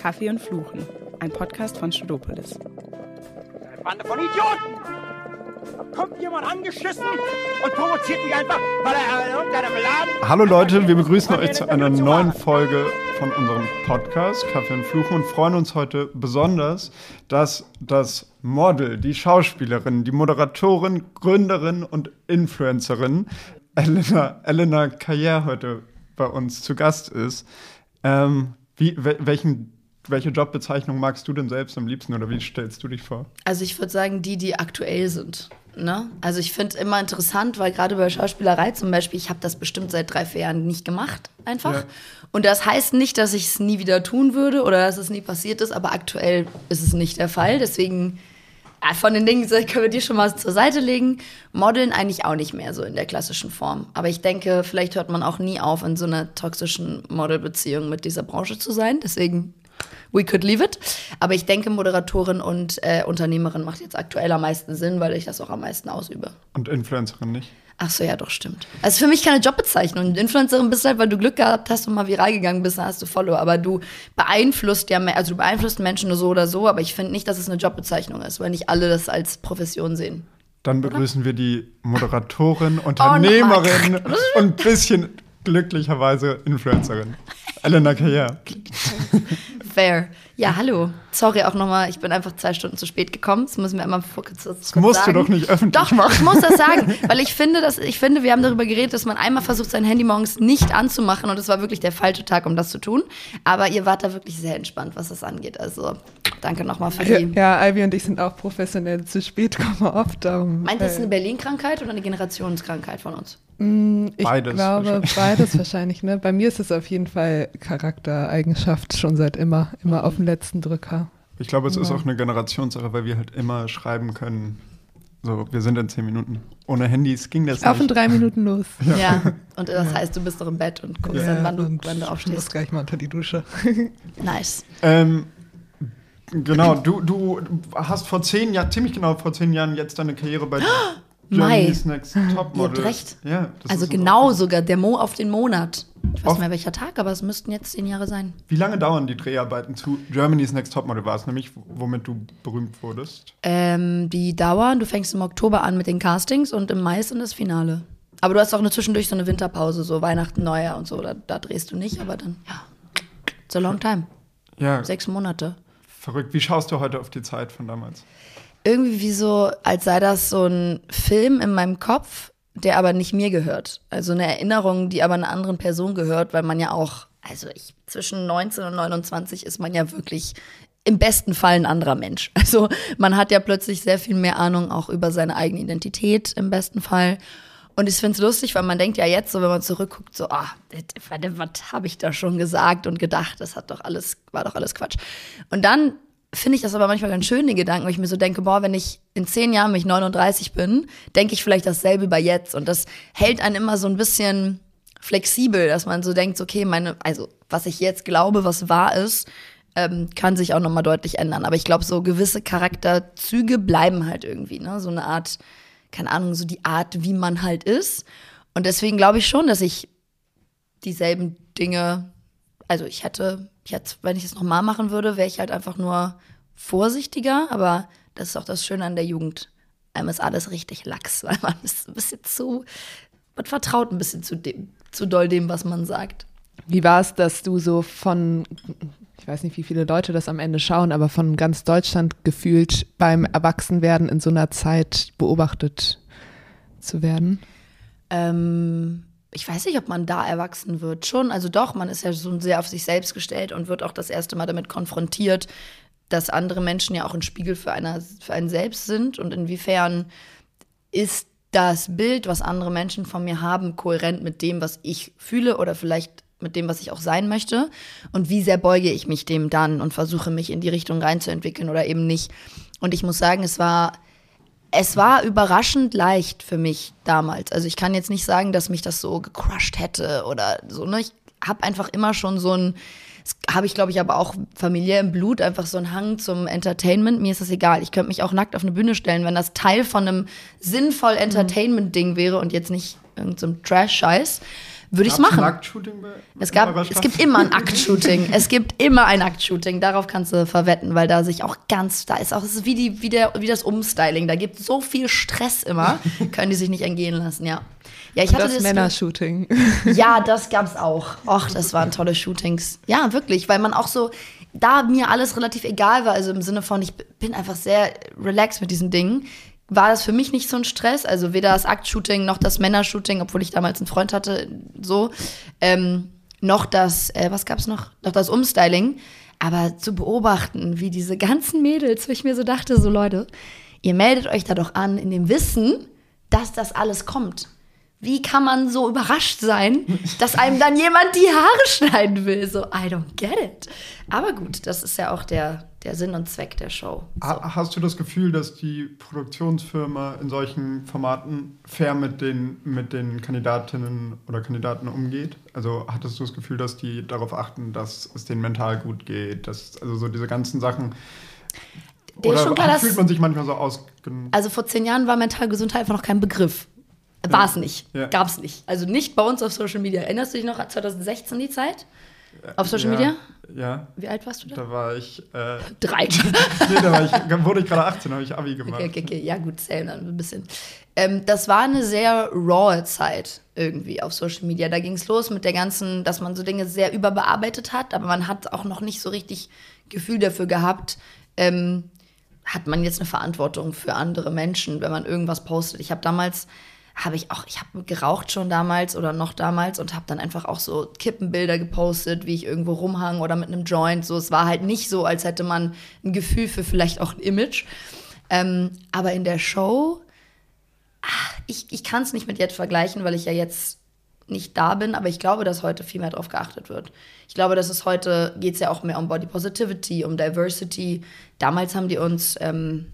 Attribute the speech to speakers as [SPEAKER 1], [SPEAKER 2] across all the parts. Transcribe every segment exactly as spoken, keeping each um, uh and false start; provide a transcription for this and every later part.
[SPEAKER 1] Kaffee und Fluchen, ein Podcast von Studopolis.
[SPEAKER 2] Eine Bande von Idioten! Da kommt jemand angeschissen und provoziert mich einfach, weil er in irgendeinem Laden...
[SPEAKER 3] Hallo Leute, wir begrüßen euch zu einer neuen Folge von unserem Podcast Kaffee und Fluchen und freuen uns heute besonders, dass das Model, die Schauspielerin, die Moderatorin, Gründerin und Influencerin Elena, Elena Carrière heute bei uns zu Gast ist. Ähm, wie, welchen, welche Jobbezeichnung magst du denn selbst am liebsten oder wie stellst du dich vor?
[SPEAKER 4] Also ich würde sagen, die, die aktuell sind. Ne? Also ich finde immer interessant, weil gerade bei Schauspielerei zum Beispiel, ich habe das bestimmt seit drei, vier Jahren nicht gemacht, einfach. Ja. Und das heißt nicht, dass ich es nie wieder tun würde oder dass es nie passiert ist, aber aktuell ist es nicht der Fall. Deswegen, ja, von den Dingen können wir die schon mal zur Seite legen. Modeln eigentlich auch nicht mehr so in der klassischen Form. Aber ich denke, vielleicht hört man auch nie auf, in so einer toxischen Modelbeziehung mit dieser Branche zu sein. Deswegen, we could leave it. Aber ich denke, Moderatorin und äh, Unternehmerin macht jetzt aktuell am meisten Sinn, weil ich das auch am meisten ausübe.
[SPEAKER 3] Und Influencerin nicht?
[SPEAKER 4] Ach so, ja, doch, stimmt. Also für mich keine Jobbezeichnung. Influencerin bist du halt, weil du Glück gehabt hast und mal viral gegangen bist, dann hast du Follower. Aber du beeinflusst ja, also du beeinflusst Menschen nur so oder so, aber ich finde nicht, dass es eine Jobbezeichnung ist, weil nicht alle das als Profession sehen.
[SPEAKER 3] Dann begrüßen oder? wir die Moderatorin, Unternehmerin oh, und ein bisschen glücklicherweise Influencerin. Elena Carrière.
[SPEAKER 4] Fair. Ja, hallo. Sorry auch nochmal, ich bin einfach zwei Stunden zu spät gekommen. Das müssen wir einmal kurz, kurz
[SPEAKER 3] Das musst
[SPEAKER 4] sagen.
[SPEAKER 3] du doch nicht öffentlich
[SPEAKER 4] doch,
[SPEAKER 3] machen.
[SPEAKER 4] Ich muss das sagen, weil ich finde, dass, ich finde, wir haben darüber geredet, dass man einmal versucht, sein Handy morgens nicht anzumachen und es war wirklich der falsche Tag, um das zu tun. Aber ihr wart da wirklich sehr entspannt, was das angeht. Also danke nochmal für die.
[SPEAKER 5] Ja, Ivy und ich sind auch professionell zu spät, kommen oft. Um,
[SPEAKER 4] Meint ihr, das ist eine Berlin-Krankheit oder eine Generationskrankheit von uns?
[SPEAKER 5] Ich beides glaube, wahrscheinlich. beides wahrscheinlich. Ne? Bei mir ist es auf jeden Fall Charaktereigenschaft schon seit immer, immer auf den letzten Drücker.
[SPEAKER 3] Ich glaube, es
[SPEAKER 5] ja.
[SPEAKER 3] ist auch eine Generationssache, weil wir halt immer schreiben können, so, wir sind in zehn Minuten. Ohne Handys ging das
[SPEAKER 5] ich
[SPEAKER 3] nicht.
[SPEAKER 5] Auf in drei Minuten los.
[SPEAKER 4] Ja, ja. Und das heißt, du bist noch im Bett und guckst
[SPEAKER 5] ja,
[SPEAKER 4] dann, wann du, wann du aufstehst.
[SPEAKER 5] Ich muss gleich mal unter die Dusche.
[SPEAKER 4] Nice.
[SPEAKER 3] Ähm, genau, du, du hast vor zehn Jahren, ziemlich genau vor zehn Jahren jetzt deine Karriere bei Germany's Next Topmodel.
[SPEAKER 4] Ihr habt recht.
[SPEAKER 3] Ja, das
[SPEAKER 4] also
[SPEAKER 3] ist
[SPEAKER 4] genau
[SPEAKER 3] so
[SPEAKER 4] sogar, der Mo auf den Monat. Ich weiß
[SPEAKER 3] auf
[SPEAKER 4] nicht mehr welcher Tag, aber es müssten jetzt zehn Jahre sein.
[SPEAKER 3] Wie lange dauern die Dreharbeiten zu Germany's Next Topmodel? War es nämlich, womit du berühmt wurdest?
[SPEAKER 4] Ähm, die dauern, du fängst im Oktober an mit den Castings und im Mai ist dann das Finale. Aber du hast auch eine zwischendurch so eine Winterpause, so Weihnachten, Neujahr und so. Da, da drehst du nicht, aber dann, ja, it's a long time.
[SPEAKER 3] Ja.
[SPEAKER 4] Sechs Monate.
[SPEAKER 3] Verrückt. Wie schaust du heute auf die Zeit von damals?
[SPEAKER 4] Irgendwie wie so, als sei das so ein Film in meinem Kopf, der aber nicht mir gehört. Also eine Erinnerung, die aber einer anderen Person gehört, weil man ja auch, also ich, zwischen neunzehn und neunundzwanzig ist man ja wirklich im besten Fall ein anderer Mensch. Also man hat ja plötzlich sehr viel mehr Ahnung auch über seine eigene Identität im besten Fall. Und ich finde es lustig, weil man denkt ja jetzt so, wenn man zurückguckt, so, ah, warte, was habe ich da schon gesagt und gedacht, das hat doch alles, war doch alles Quatsch. Und dann finde ich das aber manchmal ganz schön, die Gedanken, weil ich mir so denke, boah, wenn ich in zehn Jahren, wenn ich neununddreißig bin, denke ich vielleicht dasselbe bei jetzt. Und das hält einen immer so ein bisschen flexibel, dass man so denkt, okay, meine, also was ich jetzt glaube, was wahr ist, ähm, kann sich auch nochmal deutlich ändern. Aber ich glaube, so gewisse Charakterzüge bleiben halt irgendwie, ne? So eine Art, keine Ahnung, so die Art, wie man halt ist. Und deswegen glaube ich schon, dass ich dieselben Dinge, also ich hätte, jetzt, wenn ich es nochmal machen würde, wäre ich halt einfach nur vorsichtiger. Aber das ist auch das Schöne an der Jugend. Einem ist alles richtig lax, weil man ist ein bisschen zu, man vertraut ein bisschen zu dem, zu doll dem, was man sagt.
[SPEAKER 5] Wie war es, dass du so von, ich weiß nicht, wie viele Leute das am Ende schauen, aber von ganz Deutschland gefühlt beim Erwachsenwerden in so einer Zeit beobachtet zu werden?
[SPEAKER 4] Ähm, ich weiß nicht, ob man da erwachsen wird. Schon, also doch, man ist ja so sehr auf sich selbst gestellt und wird auch das erste Mal damit konfrontiert, dass andere Menschen ja auch ein Spiegel für, eine, für einen selbst sind. Und inwiefern ist das Bild, was andere Menschen von mir haben, kohärent mit dem, was ich fühle oder vielleicht mit dem, was ich auch sein möchte? Und wie sehr beuge ich mich dem dann und versuche, mich in die Richtung reinzuentwickeln oder eben nicht? Und ich muss sagen, es war Es war überraschend leicht für mich damals. Also ich kann jetzt nicht sagen, dass mich das so gecrushed hätte oder so. Ne? Ich habe einfach immer schon so ein, das habe ich, glaube ich, aber auch familiär im Blut, einfach so einen Hang zum Entertainment. Mir ist das egal. Ich könnte mich auch nackt auf eine Bühne stellen, wenn das Teil von einem sinnvoll Entertainment-Ding wäre und jetzt nicht irgendein so Trash-Scheiß. würde ich es
[SPEAKER 3] Gab's
[SPEAKER 4] machen.
[SPEAKER 3] ein Nacktshooting bei
[SPEAKER 4] Es, gab,
[SPEAKER 3] eurer
[SPEAKER 4] es
[SPEAKER 3] Staffel?
[SPEAKER 4] gibt immer ein Aktshooting. Es gibt immer ein Aktshooting. Darauf kannst du verwetten, weil da sich auch ganz, da ist auch, es ist wie, die, wie, der, wie das Umstyling. Da gibt es so viel Stress immer, können die sich nicht entgehen lassen, ja. Ja, ich
[SPEAKER 5] Und
[SPEAKER 4] hatte
[SPEAKER 5] das
[SPEAKER 4] das
[SPEAKER 5] Männershooting.
[SPEAKER 4] Ja, das gab's auch. Och, das waren tolle Shootings. Ja, wirklich, weil man auch so, da mir alles relativ egal war, also im Sinne von, ich bin einfach sehr relaxed mit diesen Dingen, war das für mich nicht so ein Stress. Also weder das Aktshooting noch das Männershooting, obwohl ich damals einen Freund hatte, so, ähm, noch das, äh, was gab's noch? Noch das Umstyling. Aber zu beobachten, wie diese ganzen Mädels, wo ich mir so dachte, so Leute, ihr meldet euch da doch an in dem Wissen, dass das alles kommt. Wie kann man so überrascht sein, dass einem dann jemand die Haare schneiden will? So, I don't get it. Aber gut, das ist ja auch der, der Sinn und Zweck der Show. So.
[SPEAKER 3] Ha- Hast du das Gefühl, dass die Produktionsfirma in solchen Formaten fair mit den, mit den Kandidatinnen oder Kandidaten umgeht? Also hattest du das Gefühl, dass die darauf achten, dass es denen mental gut geht? Dass, also so diese ganzen Sachen.
[SPEAKER 4] Der ist
[SPEAKER 3] Oder
[SPEAKER 4] schon klar, dass-
[SPEAKER 3] fühlt man sich manchmal so ausgen...
[SPEAKER 4] Also vor zehn Jahren war mentale Gesundheit einfach noch kein Begriff. War es nicht.
[SPEAKER 3] Ja.
[SPEAKER 4] Gab es nicht. Also nicht bei uns auf Social Media. Erinnerst du dich noch an zwanzig sechzehn die Zeit? Auf Social
[SPEAKER 3] ja,
[SPEAKER 4] Media?
[SPEAKER 3] Ja.
[SPEAKER 4] Wie alt warst du da?
[SPEAKER 3] Da war ich... Äh,
[SPEAKER 4] Drei.
[SPEAKER 3] nee, da war ich, wurde ich gerade achtzehn, habe ich Abi gemacht.
[SPEAKER 4] Okay, okay, okay. Ja gut, same dann ein bisschen. Ähm, das war eine sehr raw Zeit irgendwie auf Social Media. Da ging es los mit der ganzen, dass man so Dinge sehr überbearbeitet hat, aber man hat auch noch nicht so richtig Gefühl dafür gehabt, ähm, hat man jetzt eine Verantwortung für andere Menschen, wenn man irgendwas postet. Ich habe damals, habe ich auch, ich habe geraucht schon damals oder noch damals und habe dann einfach auch so Kippenbilder gepostet, wie ich irgendwo rumhang oder mit einem Joint. So, es war halt nicht so, als hätte man ein Gefühl für vielleicht auch ein Image. Ähm, aber in der Show, ach, ich, ich kann es nicht mit jetzt vergleichen, weil ich ja jetzt nicht da bin, aber ich glaube, dass heute viel mehr drauf geachtet wird. Ich glaube, dass es heute, geht es ja auch mehr um Body Positivity, um Diversity. Damals haben die uns, ähm,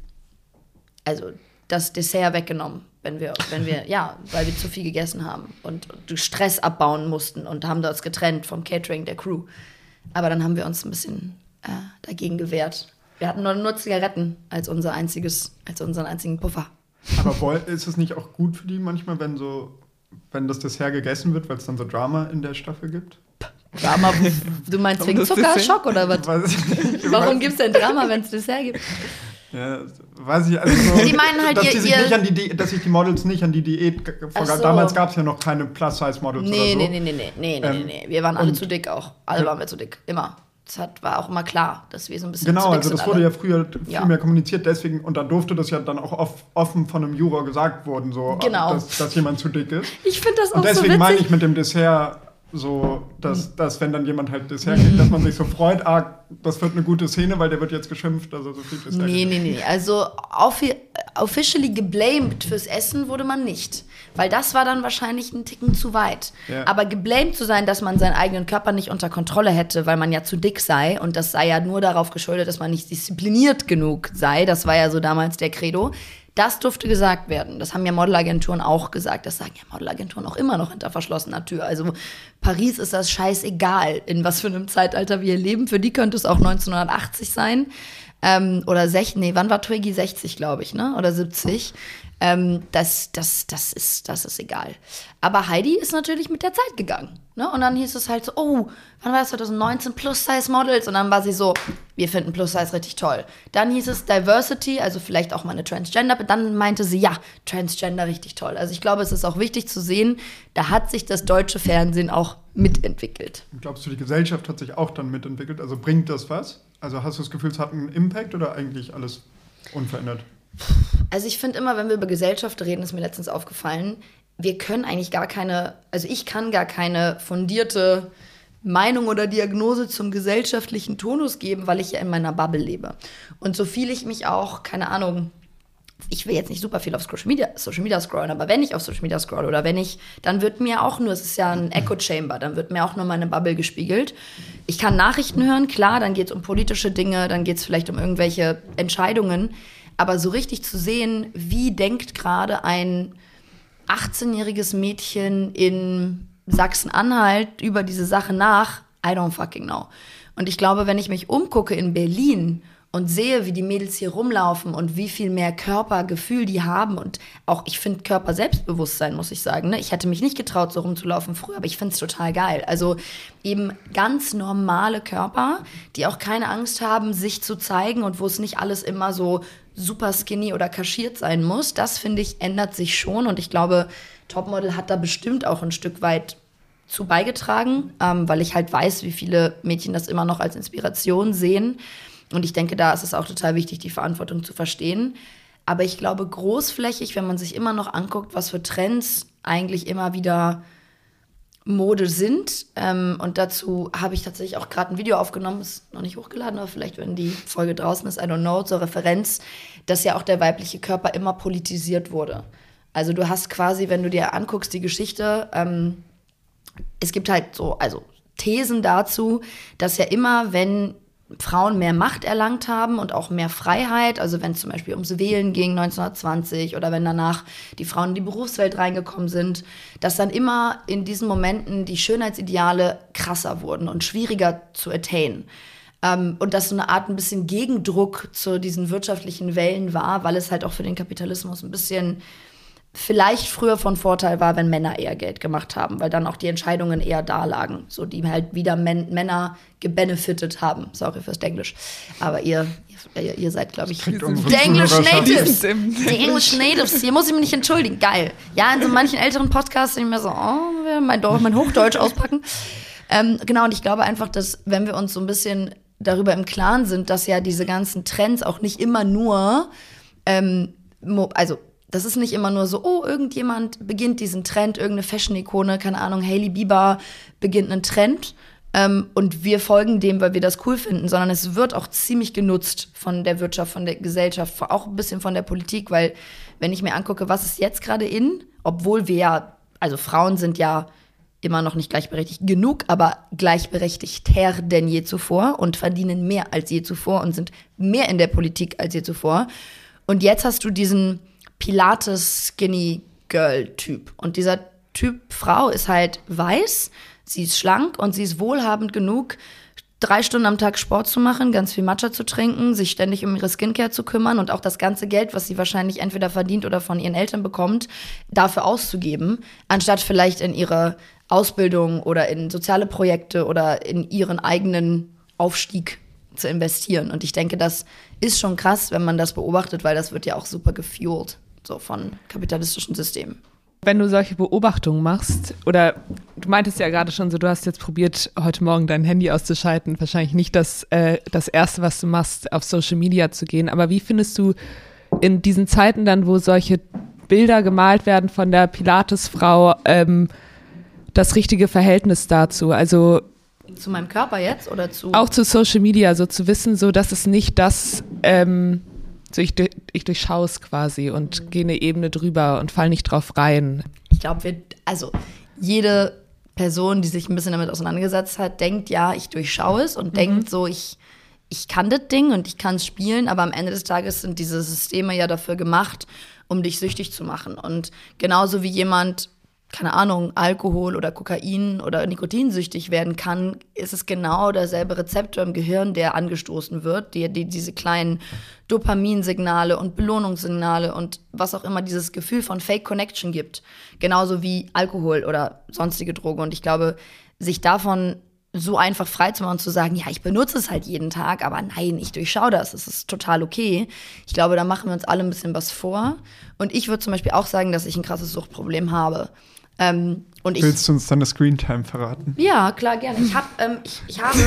[SPEAKER 4] also das Dessert weggenommen, wenn wir, wenn wir, ja, weil wir zu viel gegessen haben und, und Stress abbauen mussten und haben das getrennt vom Catering der Crew. Aber dann haben wir uns ein bisschen äh, dagegen gewehrt. Wir hatten nur, nur Zigaretten als unser einziges, als unseren einzigen Puffer.
[SPEAKER 3] Aber woll- ist es nicht auch gut für die manchmal, wenn so, wenn das Dessert gegessen wird, weil es dann so Drama in der Staffel gibt?
[SPEAKER 4] Drama, du meinst wegen
[SPEAKER 5] das
[SPEAKER 4] Zuckerschock oder was?
[SPEAKER 3] Weiß ich nicht.
[SPEAKER 4] Warum gibt's denn Drama, wenn es Dessert gibt?
[SPEAKER 3] Ja, weiß ich, also so,
[SPEAKER 4] Die meinen halt,
[SPEAKER 3] dass,
[SPEAKER 4] ihr-
[SPEAKER 3] die sich
[SPEAKER 4] ihr-
[SPEAKER 3] nicht an die Di- dass sich die Models nicht an die Diät ge-
[SPEAKER 4] Ach so.
[SPEAKER 3] Damals gab es ja noch keine Plus-Size-Models
[SPEAKER 4] Nee,
[SPEAKER 3] oder so.
[SPEAKER 4] nee, nee, nee, nee, nee, nee,
[SPEAKER 3] Ähm,
[SPEAKER 4] nee. Wir waren alle
[SPEAKER 3] und-
[SPEAKER 4] zu dick auch. Alle waren wir zu dick. Immer. Das hat, war auch immer klar, dass wir so ein bisschen
[SPEAKER 3] Genau,
[SPEAKER 4] zu dick
[SPEAKER 3] also
[SPEAKER 4] sind
[SPEAKER 3] das wurde
[SPEAKER 4] alle.
[SPEAKER 3] ja früher viel
[SPEAKER 4] Ja.
[SPEAKER 3] mehr kommuniziert, deswegen, und dann durfte das ja dann auch off, offen von einem Juror gesagt worden, so,
[SPEAKER 4] Genau.
[SPEAKER 3] dass, dass jemand zu dick ist.
[SPEAKER 4] Ich finde das auch
[SPEAKER 3] Und
[SPEAKER 4] so
[SPEAKER 3] deswegen
[SPEAKER 4] witzig.
[SPEAKER 3] meine ich mit dem Dessert so, dass, dass wenn dann jemand halt Dessert kriegt, dass man sich so freut, ah, das wird eine gute Szene, weil der wird jetzt geschimpft, also so viel Dessert.
[SPEAKER 4] Nee, nee, nee. Also offi- officially geblamed fürs Essen wurde man nicht. Weil das war dann wahrscheinlich ein Ticken zu weit.
[SPEAKER 3] Ja.
[SPEAKER 4] Aber geblamed zu sein, dass man seinen eigenen Körper nicht unter Kontrolle hätte, weil man ja zu dick sei. Und das sei ja nur darauf geschuldet, dass man nicht diszipliniert genug sei. Das war ja so damals der Credo. Das durfte gesagt werden. Das haben ja Modelagenturen auch gesagt. Das sagen ja Modelagenturen auch immer noch hinter verschlossener Tür. Also Paris ist das scheißegal, in was für einem Zeitalter wir leben. Für die könnte es auch neunzehnhundertachtzig sein. Ähm, oder sechzig, nee, wann war Twiggy? sechzig, glaube ich, ne? Oder siebzig. Ähm, das, das, das, ist, das ist egal. Aber Heidi ist natürlich mit der Zeit gegangen. Ne? Und dann hieß es halt so, oh, wann war das zwanzig neunzehn? Plus-Size-Models. Und dann war sie so, wir finden Plus-Size richtig toll. Dann hieß es Diversity, also vielleicht auch mal eine Transgender. Dann meinte sie, ja, Transgender richtig toll. Also ich glaube, es ist auch wichtig zu sehen, da hat sich das deutsche Fernsehen auch mitentwickelt.
[SPEAKER 3] Glaubst du, die Gesellschaft hat sich auch dann mitentwickelt? Also bringt das was? Also hast du das Gefühl, es hat einen Impact oder eigentlich alles unverändert?
[SPEAKER 4] Also ich finde immer, wenn wir über Gesellschaft reden, ist mir letztens aufgefallen, wir können eigentlich gar keine, also ich kann gar keine fundierte Meinung oder Diagnose zum gesellschaftlichen Tonus geben, weil ich ja in meiner Bubble lebe. Und so viel ich mich auch, keine Ahnung, ich will jetzt nicht super viel auf Social Media, Social Media scrollen, aber wenn ich auf Social Media scroll oder wenn ich, dann wird mir auch nur, es ist ja ein Echo Chamber, dann wird mir auch nur meine Bubble gespiegelt. Ich kann Nachrichten hören, klar, dann geht es um politische Dinge, dann geht es vielleicht um irgendwelche Entscheidungen, aber so richtig zu sehen, wie denkt gerade ein achtzehnjähriges Mädchen in Sachsen-Anhalt über diese Sache nach, I don't fucking know. Und ich glaube, wenn ich mich umgucke in Berlin und sehe, wie die Mädels hier rumlaufen und wie viel mehr Körpergefühl die haben und auch, ich finde Körperselbstbewusstsein, muss ich sagen. Ne? Ich hätte mich nicht getraut, so rumzulaufen früher, aber ich finde es total geil. Also eben ganz normale Körper, die auch keine Angst haben, sich zu zeigen und wo es nicht alles immer so super skinny oder kaschiert sein muss. Das, finde ich, ändert sich schon und ich glaube, Topmodel hat da bestimmt auch ein Stück weit zu beigetragen, ähm, weil ich halt weiß, wie viele Mädchen das immer noch als Inspiration sehen. Und ich denke, da ist es auch total wichtig, die Verantwortung zu verstehen. Aber ich glaube, großflächig, wenn man sich immer noch anguckt, was für Trends eigentlich immer wieder Mode sind. Ähm, und dazu habe ich tatsächlich auch gerade ein Video aufgenommen, ist noch nicht hochgeladen, aber vielleicht, wenn die Folge draußen ist, I don't know, zur Referenz, dass ja auch der weibliche Körper immer politisiert wurde. Also du hast quasi, wenn du dir anguckst, die Geschichte, ähm, es gibt halt so, also Thesen dazu, dass ja immer, wenn Frauen mehr Macht erlangt haben und auch mehr Freiheit, also wenn es zum Beispiel ums Wählen ging neunzehnhundertzwanzig oder wenn danach die Frauen in die Berufswelt reingekommen sind, dass dann immer in diesen Momenten die Schönheitsideale krasser wurden und schwieriger zu attainen. Ähm, und dass so eine Art ein bisschen Gegendruck zu diesen wirtschaftlichen Wellen war, weil es halt auch für den Kapitalismus ein bisschen vielleicht früher von Vorteil war, wenn Männer eher Geld gemacht haben, weil dann auch die Entscheidungen eher da lagen, so die halt wieder Men- Männer gebenefitet haben. Sorry fürs Englisch. Aber ihr, ihr, ihr seid, glaube ich, die English Natives. Die English Natives. Hier muss ich mich nicht entschuldigen. Geil. Ja, in so manchen älteren Podcasts sind ich mir so, oh, mein, mein Hochdeutsch auspacken. Ähm, genau, und ich glaube einfach, dass wenn wir uns so ein bisschen darüber im Klaren sind, dass ja diese ganzen Trends auch nicht immer nur, ähm, mo- also das ist nicht immer nur so, oh, irgendjemand beginnt diesen Trend, irgendeine Fashion-Ikone, keine Ahnung, Hailey Bieber beginnt einen Trend ähm, und wir folgen dem, weil wir das cool finden, sondern es wird auch ziemlich genutzt von der Wirtschaft, von der Gesellschaft, auch ein bisschen von der Politik, weil wenn ich mir angucke, was ist jetzt gerade in, obwohl wir ja, also Frauen sind ja immer noch nicht gleichberechtigt genug, aber gleichberechtigter denn je zuvor und verdienen mehr als je zuvor und sind mehr in der Politik als je zuvor. Und jetzt hast du diesen Pilates-Skinny-Girl-Typ. Und dieser Typ Frau ist halt weiß, sie ist schlank und sie ist wohlhabend genug, drei Stunden am Tag Sport zu machen, ganz viel Matcha zu trinken, sich ständig um ihre Skincare zu kümmern und auch das ganze Geld, was sie wahrscheinlich entweder verdient oder von ihren Eltern bekommt, dafür auszugeben, anstatt vielleicht in ihre Ausbildung oder in soziale Projekte oder in ihren eigenen Aufstieg zu investieren. Und ich denke, das ist schon krass, wenn man das beobachtet, weil das wird ja auch super gefuelt, so von kapitalistischen Systemen.
[SPEAKER 5] Wenn du solche Beobachtungen machst, oder du meintest ja gerade schon so, du hast jetzt probiert, heute Morgen dein Handy auszuschalten, wahrscheinlich nicht das, äh, das Erste, was du machst, auf Social Media zu gehen, aber wie findest du in diesen Zeiten dann, wo solche Bilder gemalt werden von der Pilates-Frau, ähm, das richtige Verhältnis dazu? Also
[SPEAKER 4] zu meinem Körper jetzt oder zu?
[SPEAKER 5] Auch zu Social Media, so zu wissen, so dass es nicht das, ähm, so ich, ich durchschaue es quasi und mhm. gehe eine Ebene drüber und fall nicht drauf rein.
[SPEAKER 4] Ich glaube, wir, also jede Person, die sich ein bisschen damit auseinandergesetzt hat, denkt, ja, ich durchschaue es und mhm. denkt so, ich, ich kann das Ding und ich kann es spielen, aber am Ende des Tages sind diese Systeme ja dafür gemacht, um dich süchtig zu machen. Und genauso wie jemand, keine Ahnung, Alkohol oder Kokain oder Nikotinsüchtig werden kann, ist es genau derselbe Rezeptor im Gehirn, der angestoßen wird, die, die diese kleinen Dopaminsignale und Belohnungssignale und was auch immer dieses Gefühl von Fake Connection gibt. Genauso wie Alkohol oder sonstige Droge. Und ich glaube, sich davon so einfach frei zu machen und zu sagen, ja, ich benutze es halt jeden Tag, aber nein, ich durchschaue das, es ist total okay. Ich glaube, da machen wir uns alle ein bisschen was vor. Und ich würde zum Beispiel auch sagen, dass ich ein krasses Suchtproblem habe. Ähm, und ich,
[SPEAKER 3] Willst du uns deine Screentime verraten?
[SPEAKER 4] Ja, klar, gerne. Ich, hab, ähm, ich, ich habe,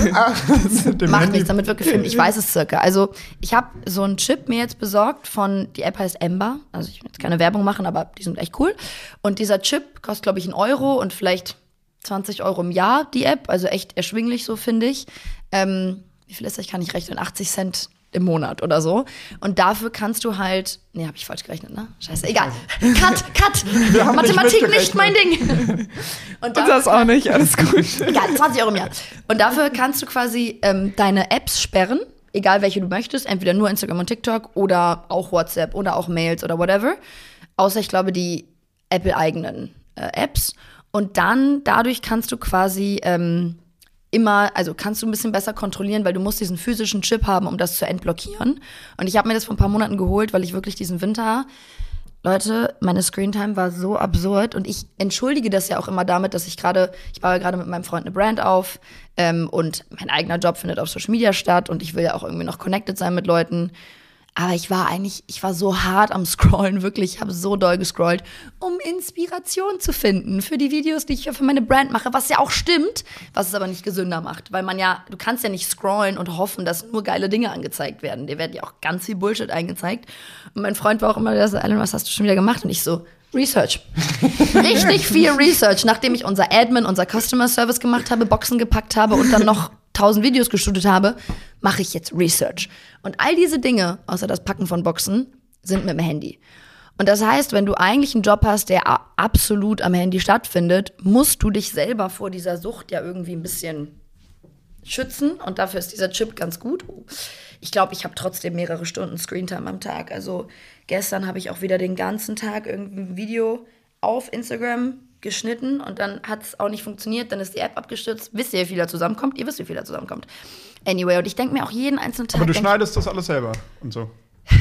[SPEAKER 4] macht nichts, damit wird gefilmt, ich weiß es circa. Also ich habe so einen Chip mir jetzt besorgt von, die App heißt Ember, also ich will jetzt keine Werbung machen, aber die sind echt cool. Und dieser Chip kostet, glaube ich, einen Euro und vielleicht zwanzig Euro im Jahr, die App, also echt erschwinglich so, finde ich. Ähm, wie viel ist das? Ich kann nicht rechnen, achtzig Cent im Monat oder so. Und dafür kannst du halt, nee, habe ich falsch gerechnet, ne? Scheiße, egal. Cut, cut! Mathematik nicht, nicht mein Ding. Und,
[SPEAKER 5] und das auch nicht, alles gut.
[SPEAKER 4] Egal, zwanzig Euro im Jahr. Und dafür kannst du quasi ähm, deine Apps sperren, egal welche du möchtest, entweder nur Instagram und TikTok oder auch WhatsApp oder auch Mails oder whatever. Außer, ich glaube, die Apple-eigenen äh, Apps. Und dann, dadurch kannst du quasi ähm, immer, also kannst du ein bisschen besser kontrollieren, weil du musst diesen physischen Chip haben, um das zu entblockieren. Und ich habe mir das vor ein paar Monaten geholt, weil ich wirklich diesen Winter, Leute, meine Screentime war so absurd und ich entschuldige das ja auch immer damit, dass ich gerade, ich baue ja gerade mit meinem Freund eine Brand auf ähm, und mein eigener Job findet auf Social Media statt und ich will ja auch irgendwie noch connected sein mit Leuten. Aber ich war eigentlich, ich war so hart am Scrollen, wirklich, ich habe so doll gescrollt, um Inspiration zu finden für die Videos, die ich für meine Brand mache, was ja auch stimmt, was es aber nicht gesünder macht, weil man ja, du kannst ja nicht scrollen und hoffen, dass nur geile Dinge angezeigt werden, dir werden ja auch ganz viel Bullshit eingezeigt und mein Freund war auch immer so, Alan, was hast du schon wieder gemacht? Und ich so, Research. Richtig viel Research, nachdem ich unser Admin, unser Customer Service gemacht habe, Boxen gepackt habe und dann noch tausend Videos gestudiert habe, mache ich jetzt Research. Und all diese Dinge, außer das Packen von Boxen, sind mit dem Handy. Und das heißt, wenn du eigentlich einen Job hast, der absolut am Handy stattfindet, musst du dich selber vor dieser Sucht ja irgendwie ein bisschen schützen. Und dafür ist dieser Chip ganz gut. Ich glaube, ich habe trotzdem mehrere Stunden Screentime am Tag. Also gestern habe ich auch wieder den ganzen Tag irgendein Video auf Instagram geschnitten und dann hat es auch nicht funktioniert, dann ist die App abgestürzt. Wisst ihr, wie viel da zusammenkommt? Ihr wisst, wie viel da zusammenkommt. Anyway, und ich denke mir auch jeden einzelnen Tag...
[SPEAKER 3] Aber du schneidest das alles selber und so?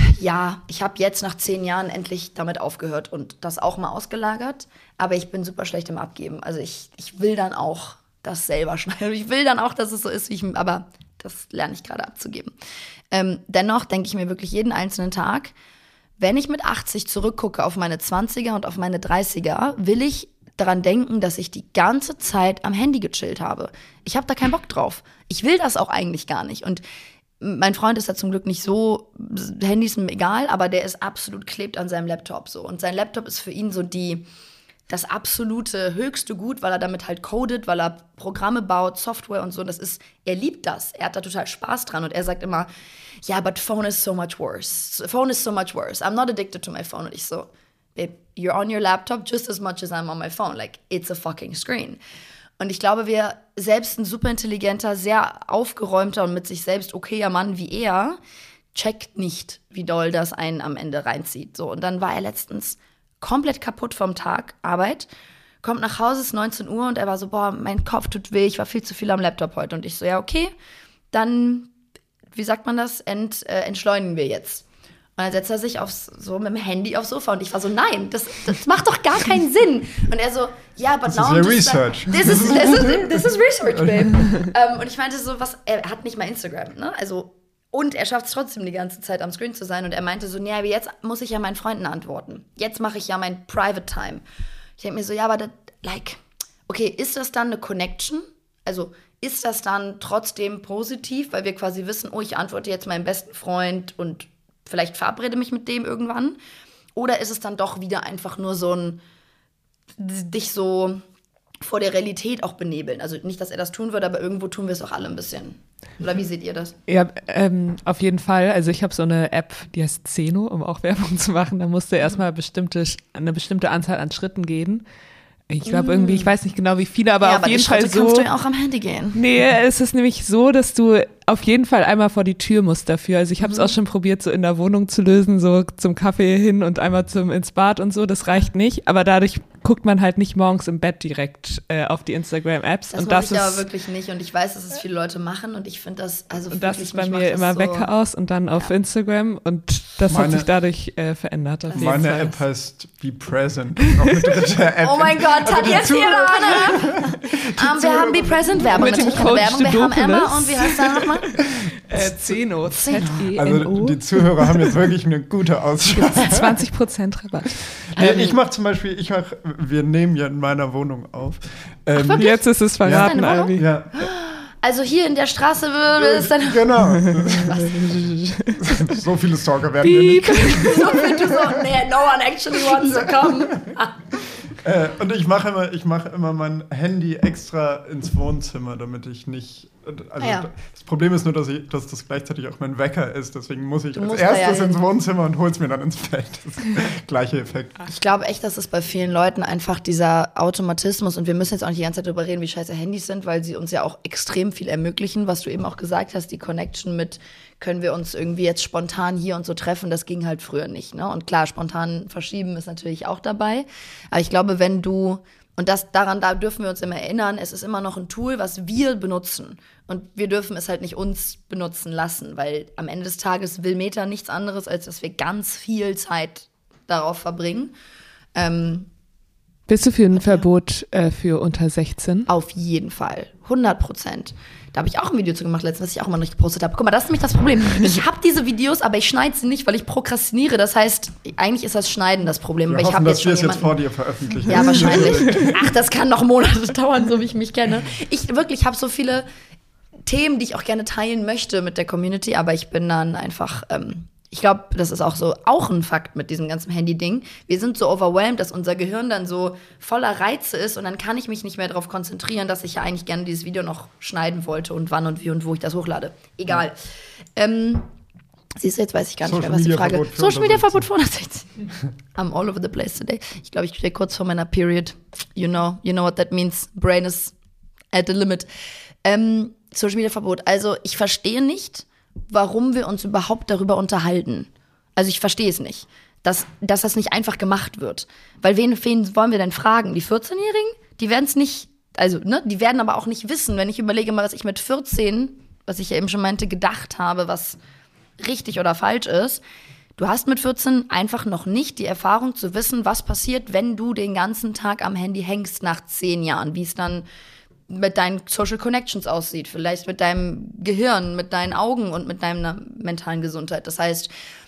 [SPEAKER 4] Ja, ich habe jetzt nach zehn Jahren endlich damit aufgehört und das auch mal ausgelagert, aber ich bin super schlecht im Abgeben. Also ich, ich will dann auch das selber schneiden. Ich will dann auch, dass es so ist, wie ich... Aber das lerne ich gerade abzugeben. Ähm, dennoch denke ich mir wirklich jeden einzelnen Tag, wenn ich mit achtzig zurückgucke auf meine zwanziger und auf meine dreißiger, will ich daran denken, dass ich die ganze Zeit am Handy gechillt habe. Ich habe da keinen Bock drauf. Ich will das auch eigentlich gar nicht. Und mein Freund ist ja zum Glück nicht so, Handy ist ihm egal, aber der ist absolut klebt an seinem Laptop so. Und sein Laptop ist für ihn so die, das absolute höchste Gut, weil er damit halt codet, weil er Programme baut, Software und so. Das ist, er liebt das. Er hat da total Spaß dran. Und er sagt immer, ja, yeah, but phone is so much worse. Phone is so much worse. I'm not addicted to my phone. Und ich so, babe, you're on your laptop just as much as I'm on my phone. Like, it's a fucking screen. Und ich glaube, wir, selbst ein super intelligenter, sehr aufgeräumter und mit sich selbst okayer Mann wie er, checkt nicht, wie doll das einen am Ende reinzieht. So, und dann war er letztens komplett kaputt vom Tag Arbeit, kommt nach Hause, es ist neunzehn Uhr und er war so, boah, mein Kopf tut weh, ich war viel zu viel am Laptop heute. Und ich so, ja, okay, dann, wie sagt man das, Ent, äh, entschleunigen wir jetzt. Und dann setzt er sich aufs, so mit dem Handy aufs Sofa und ich war so, nein, das, das macht doch gar keinen Sinn. Und er so, ja, yeah, but
[SPEAKER 3] das
[SPEAKER 4] now
[SPEAKER 3] ist
[SPEAKER 4] I'm
[SPEAKER 3] just
[SPEAKER 4] Research.
[SPEAKER 3] Like,
[SPEAKER 4] this, is, this, is, this is Research, babe. um, und ich meinte so, was, er hat nicht mal Instagram, ne, also, und er schafft es trotzdem die ganze Zeit am Screen zu sein und er meinte so, nee, aber jetzt muss ich ja meinen Freunden antworten. Jetzt mache ich ja mein Private Time. Ich denke mir so, ja, aber das, like, okay, ist das dann eine Connection? Also, ist das dann trotzdem positiv, weil wir quasi wissen, oh, ich antworte jetzt meinem besten Freund und vielleicht verabrede mich mit dem irgendwann? Oder ist es dann doch wieder einfach nur so ein dich so vor der Realität auch benebeln? Also nicht, dass er das tun würde, aber irgendwo tun wir es auch alle ein bisschen. Oder wie seht ihr das?
[SPEAKER 5] Ja, ähm, auf jeden Fall. Also ich habe so eine App, die heißt Zeno, um auch Werbung zu machen. Da musst du erstmal bestimmte, eine bestimmte Anzahl an Schritten gehen. Ich glaube irgendwie, ich weiß nicht genau wie viele, aber
[SPEAKER 4] ja,
[SPEAKER 5] auf
[SPEAKER 4] aber
[SPEAKER 5] jeden
[SPEAKER 4] die
[SPEAKER 5] Fall
[SPEAKER 4] Schritte
[SPEAKER 5] so.
[SPEAKER 4] Kannst du ja auch am Handy gehen.
[SPEAKER 5] Nee, es ist nämlich so, dass du auf jeden Fall einmal vor die Tür musst dafür. Also ich habe es mhm. auch schon probiert, so in der Wohnung zu lösen, so zum Kaffee hin und einmal zum ins Bad und so. Das reicht nicht, aber dadurch guckt man halt nicht morgens im Bett direkt äh, auf die Instagram-Apps.
[SPEAKER 4] Das
[SPEAKER 5] und
[SPEAKER 4] das
[SPEAKER 5] das
[SPEAKER 4] ich
[SPEAKER 5] ist,
[SPEAKER 4] aber wirklich nicht und ich weiß, dass es viele Leute machen und ich finde das, also
[SPEAKER 5] und das
[SPEAKER 4] wirklich,
[SPEAKER 5] ist bei
[SPEAKER 4] mich
[SPEAKER 5] mir
[SPEAKER 4] macht das
[SPEAKER 5] immer
[SPEAKER 4] so
[SPEAKER 5] Wecker aus und dann auf
[SPEAKER 4] ja.
[SPEAKER 5] Instagram und das
[SPEAKER 3] Meine-
[SPEAKER 5] hat sich dadurch äh, verändert. Auf jeden
[SPEAKER 3] Meine
[SPEAKER 5] Fall.
[SPEAKER 3] App heißt Be Present. Noch eine dritte App.
[SPEAKER 4] Oh mein Gott, hat
[SPEAKER 3] die
[SPEAKER 4] jetzt
[SPEAKER 3] Zuhörer-
[SPEAKER 4] jeder eine App? um, wir haben Be Present Werbung,
[SPEAKER 5] Mit dem
[SPEAKER 4] natürlich keine
[SPEAKER 5] Code
[SPEAKER 4] Werbung, wir haben
[SPEAKER 5] Studopolis.
[SPEAKER 4] Emma und wie heißt der nochmal?
[SPEAKER 5] Äh, Zeno, Z E N
[SPEAKER 3] Also
[SPEAKER 5] O.
[SPEAKER 3] die Zuhörer haben jetzt wirklich eine gute Ausschau.
[SPEAKER 5] zwanzig Prozent Rabatt.
[SPEAKER 3] Nee, ich mache zum Beispiel, ich mach, wir nehmen ja in meiner Wohnung auf. Ähm,
[SPEAKER 4] wirklich?
[SPEAKER 5] Jetzt ist es verraten,
[SPEAKER 4] deine Wohnung?
[SPEAKER 5] Albi.
[SPEAKER 3] ja,
[SPEAKER 4] Also hier in der Straße würde es dann
[SPEAKER 3] genau. So viele Stalker werden wir nicht.
[SPEAKER 5] Piep.
[SPEAKER 4] so viel du so, nee, no one actually wants to come.
[SPEAKER 3] Äh, und ich mache immer, ich mache immer mein Handy extra ins Wohnzimmer, damit ich nicht. Also
[SPEAKER 4] Ah, ja.
[SPEAKER 3] das Problem ist nur, dass, ich, dass das gleichzeitig auch mein Wecker ist. Deswegen muss ich
[SPEAKER 4] Du
[SPEAKER 3] als
[SPEAKER 4] musst da ja
[SPEAKER 3] erstes
[SPEAKER 4] hin.
[SPEAKER 3] ins Wohnzimmer und hol's mir dann ins Bett. Das ist der gleiche Effekt.
[SPEAKER 4] Ich glaube echt, dass es bei vielen Leuten einfach dieser Automatismus, und wir müssen jetzt auch nicht die ganze Zeit darüber reden, wie scheiße Handys sind, weil sie uns ja auch extrem viel ermöglichen, was du eben auch gesagt hast, die Connection mit, können wir uns irgendwie jetzt spontan hier und so treffen, das ging halt früher nicht, ne? Und klar, spontan verschieben ist natürlich auch dabei, aber ich glaube, wenn du, Und das, daran da dürfen wir uns immer erinnern, es ist immer noch ein Tool, was wir benutzen. Und wir dürfen es halt nicht uns benutzen lassen, weil am Ende des Tages will Meta nichts anderes, als dass wir ganz viel Zeit darauf verbringen. Ähm,
[SPEAKER 5] Bist du für ein Verbot äh, für unter sechzehn?
[SPEAKER 4] Auf jeden Fall, hundert Prozent. Da habe ich auch ein Video zu gemacht letztens, was ich auch immer noch nicht gepostet habe. Guck mal, das ist nämlich das Problem. Ich habe diese Videos, aber ich schneide sie nicht, weil ich prokrastiniere. Das heißt, eigentlich ist das Schneiden das Problem.
[SPEAKER 3] Wir
[SPEAKER 4] weil ich
[SPEAKER 3] hoffen,
[SPEAKER 4] hab
[SPEAKER 3] dass
[SPEAKER 4] jetzt
[SPEAKER 3] wir
[SPEAKER 4] schon
[SPEAKER 3] es jetzt vor dir veröffentlichen.
[SPEAKER 4] Ja, wahrscheinlich. Ach, das kann noch Monate dauern, so wie ich mich kenne. Ich wirklich habe so viele Themen, die ich auch gerne teilen möchte mit der Community, aber ich bin dann einfach, ähm, ich glaube, das ist auch so auch ein Fakt mit diesem ganzen Handy-Ding. Wir sind so overwhelmed, dass unser Gehirn dann so voller Reize ist und dann kann ich mich nicht mehr darauf konzentrieren, dass ich ja eigentlich gerne dieses Video noch schneiden wollte und wann und wie und wo ich das hochlade. Egal. Ja. Ähm, siehst du, jetzt weiß ich gar nicht
[SPEAKER 3] Social
[SPEAKER 4] mehr, was die
[SPEAKER 3] Media
[SPEAKER 4] Frage
[SPEAKER 3] Verbot für
[SPEAKER 4] Social Media
[SPEAKER 3] unter
[SPEAKER 4] Verbot für unter sechzehn. I'm all over the place today. Ich glaube, ich stehe kurz vor meiner Period. You know, you know what that means. Brain is at the limit. Ähm, Social Media Verbot. Also ich verstehe nicht, warum wir uns überhaupt darüber unterhalten. Also ich verstehe es nicht, dass, dass das nicht einfach gemacht wird. Weil wen, wen wollen wir denn fragen? Die vierzehnjährigen? Die werden es nicht, also ne, die werden aber auch nicht wissen, wenn ich überlege mal, was ich mit vierzehn, was ich ja eben schon meinte, gedacht habe, was richtig oder falsch ist. Du hast mit vierzehn einfach noch nicht die Erfahrung zu wissen, was passiert, wenn du den ganzen Tag am Handy hängst nach zehn Jahren, wie es dann mit deinen Social Connections aussieht, vielleicht mit deinem Gehirn, mit deinen Augen und mit deiner mentalen Gesundheit. Das heißt,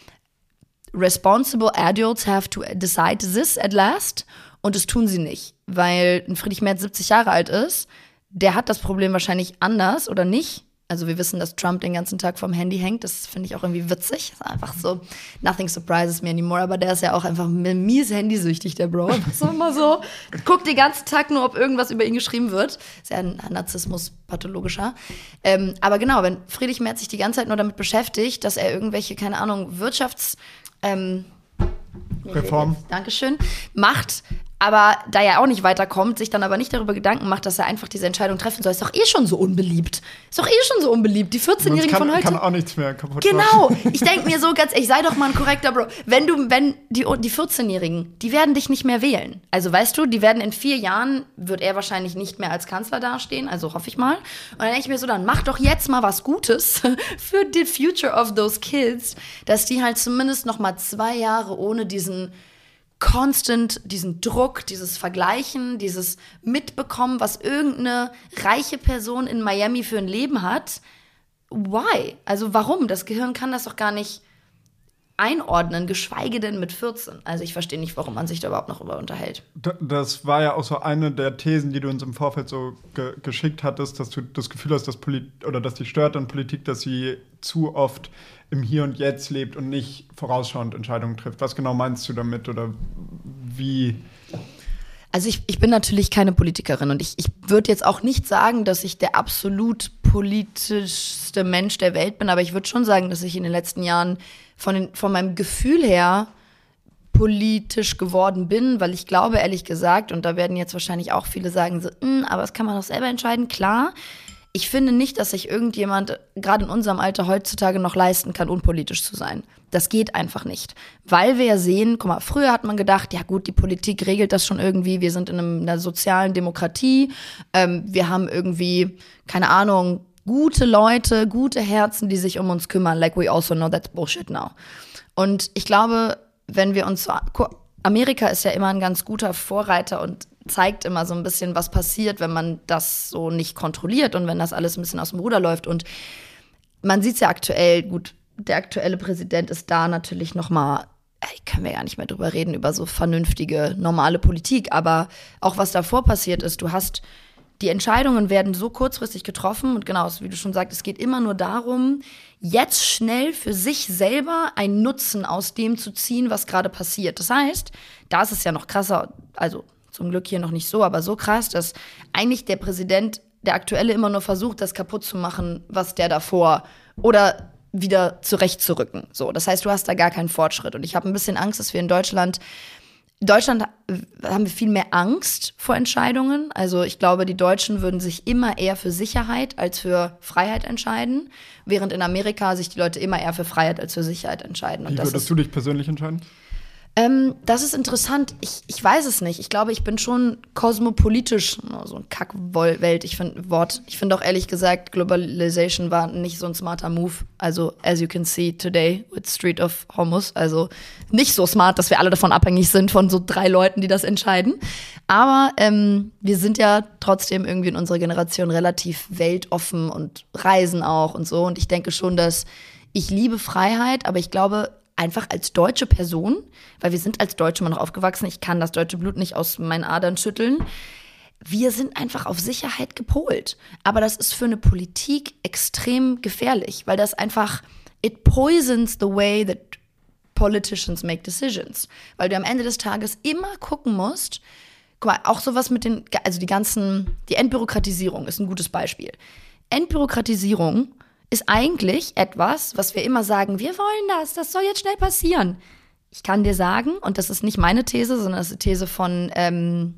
[SPEAKER 4] responsible adults have to decide this at last und das tun sie nicht, weil ein Friedrich Merz siebzig Jahre alt ist, der hat das Problem wahrscheinlich anders oder nicht. Also wir wissen, dass Trump den ganzen Tag vom Handy hängt. Das finde ich auch irgendwie witzig. Das ist einfach so, nothing surprises me anymore. Aber der ist ja auch einfach mies handysüchtig, der Bro. Einfach so immer so. Guckt den ganzen Tag nur, ob irgendwas über ihn geschrieben wird. Ist ja ein Narzissmus pathologischer. Ähm, aber genau, wenn Friedrich Merz sich die ganze Zeit nur damit beschäftigt, dass er irgendwelche, keine Ahnung, Wirtschafts... Ähm,
[SPEAKER 3] Reform.
[SPEAKER 4] Dankeschön. Macht, aber da er auch nicht weiterkommt, sich dann aber nicht darüber Gedanken macht, dass er einfach diese Entscheidung treffen soll, ist doch eh schon so unbeliebt. Ist doch eh schon so unbeliebt. Die vierzehnjährigen
[SPEAKER 3] kann,
[SPEAKER 4] von heute.
[SPEAKER 3] kann auch nichts mehr kaputt
[SPEAKER 4] Genau.
[SPEAKER 3] machen.
[SPEAKER 4] Ich denke mir so ganz ehrlich, sei doch mal ein korrekter Bro. Wenn du, wenn die, die vierzehnjährigen, die werden dich nicht mehr wählen. Also weißt du, die werden in vier Jahren, wird er wahrscheinlich nicht mehr als Kanzler dastehen, also hoffe ich mal. Und dann denke ich mir so, dann mach doch jetzt mal was Gutes für the future of those kids, dass die halt zumindest noch mal zwei Jahre ohne diesen constant, diesen Druck, dieses Vergleichen, dieses Mitbekommen, was irgendeine reiche Person in Miami für ein Leben hat. Why? Also warum? Das Gehirn kann das doch gar nicht einordnen, geschweige denn mit vierzehn. Also ich verstehe nicht, warum man sich da überhaupt noch über unterhält.
[SPEAKER 3] Das war ja auch so eine der Thesen, die du uns im Vorfeld so ge- geschickt hattest, dass du das Gefühl hast, dass Polit- oder dass dich stört an Politik, dass sie zu oft im Hier und Jetzt lebt und nicht vorausschauend Entscheidungen trifft. Was genau meinst du damit oder wie?
[SPEAKER 4] Also ich, ich bin natürlich keine Politikerin und ich, ich würde jetzt auch nicht sagen, dass ich der absolut politischste Mensch der Welt bin, aber ich würde schon sagen, dass ich in den letzten Jahren von, den, von meinem Gefühl her politisch geworden bin, weil ich glaube, ehrlich gesagt, und da werden jetzt wahrscheinlich auch viele sagen, so, aber das kann man doch selber entscheiden, klar. Ich finde nicht, dass sich irgendjemand, gerade in unserem Alter heutzutage, noch leisten kann, unpolitisch zu sein. Das geht einfach nicht. Weil wir ja sehen, guck mal, früher hat man gedacht, ja gut, die Politik regelt das schon irgendwie, wir sind in einem, einer sozialen Demokratie, ähm, wir haben irgendwie, keine Ahnung, gute Leute, gute Herzen, die sich um uns kümmern, like we also know that's bullshit now. Und ich glaube, wenn wir uns, Amerika ist ja immer ein ganz guter Vorreiter und zeigt immer so ein bisschen, was passiert, wenn man das so nicht kontrolliert und wenn das alles ein bisschen aus dem Ruder läuft. Und man sieht es ja aktuell, gut, der aktuelle Präsident ist da natürlich noch mal, können wir ja nicht mehr drüber reden, über so vernünftige, normale Politik. Aber auch was davor passiert ist, du hast, die Entscheidungen werden so kurzfristig getroffen und genau, wie du schon sagst, es geht immer nur darum, jetzt schnell für sich selber einen Nutzen aus dem zu ziehen, was gerade passiert. Das heißt, da ist es ja noch krasser, also zum Glück hier noch nicht so, aber so krass, dass eigentlich der Präsident, der aktuelle, immer nur versucht, das kaputt zu machen, was der davor oder wieder zurechtzurücken. So, das heißt, du hast da gar keinen Fortschritt. Und ich habe ein bisschen Angst, dass wir in Deutschland, in Deutschland haben wir viel mehr Angst vor Entscheidungen. Also ich glaube, die Deutschen würden sich immer eher für Sicherheit als für Freiheit entscheiden, während in Amerika sich die Leute immer eher für Freiheit als für Sicherheit entscheiden. Und
[SPEAKER 3] Wie
[SPEAKER 4] das
[SPEAKER 3] würdest
[SPEAKER 4] ist,
[SPEAKER 3] du dich persönlich entscheiden?
[SPEAKER 4] Ähm, das ist interessant. Ich, ich weiß es nicht. Ich glaube, ich bin schon kosmopolitisch. Oh, so ein Kackwelt. Ich finde Wort. Ich finde auch ehrlich gesagt, Globalization war nicht so ein smarter Move. Also, as you can see today with Street of Hormuz. Also nicht so smart, dass wir alle davon abhängig sind von so drei Leuten, die das entscheiden. Aber ähm, wir sind ja trotzdem irgendwie in unserer Generation relativ weltoffen und reisen auch und so. Und ich denke schon, dass ich liebe Freiheit, aber ich glaube, einfach als deutsche Person, weil wir sind als Deutsche immer noch aufgewachsen, ich kann das deutsche Blut nicht aus meinen Adern schütteln, wir sind einfach auf Sicherheit gepolt. Aber das ist für eine Politik extrem gefährlich, weil das einfach, it poisons the way that politicians make decisions. Weil du am Ende des Tages immer gucken musst, guck mal, auch sowas mit den, also die ganzen, die Entbürokratisierung ist ein gutes Beispiel. Entbürokratisierung ist eigentlich etwas, was wir immer sagen, wir wollen das, das soll jetzt schnell passieren. Ich kann dir sagen, und das ist nicht meine These, sondern das ist die These von ähm,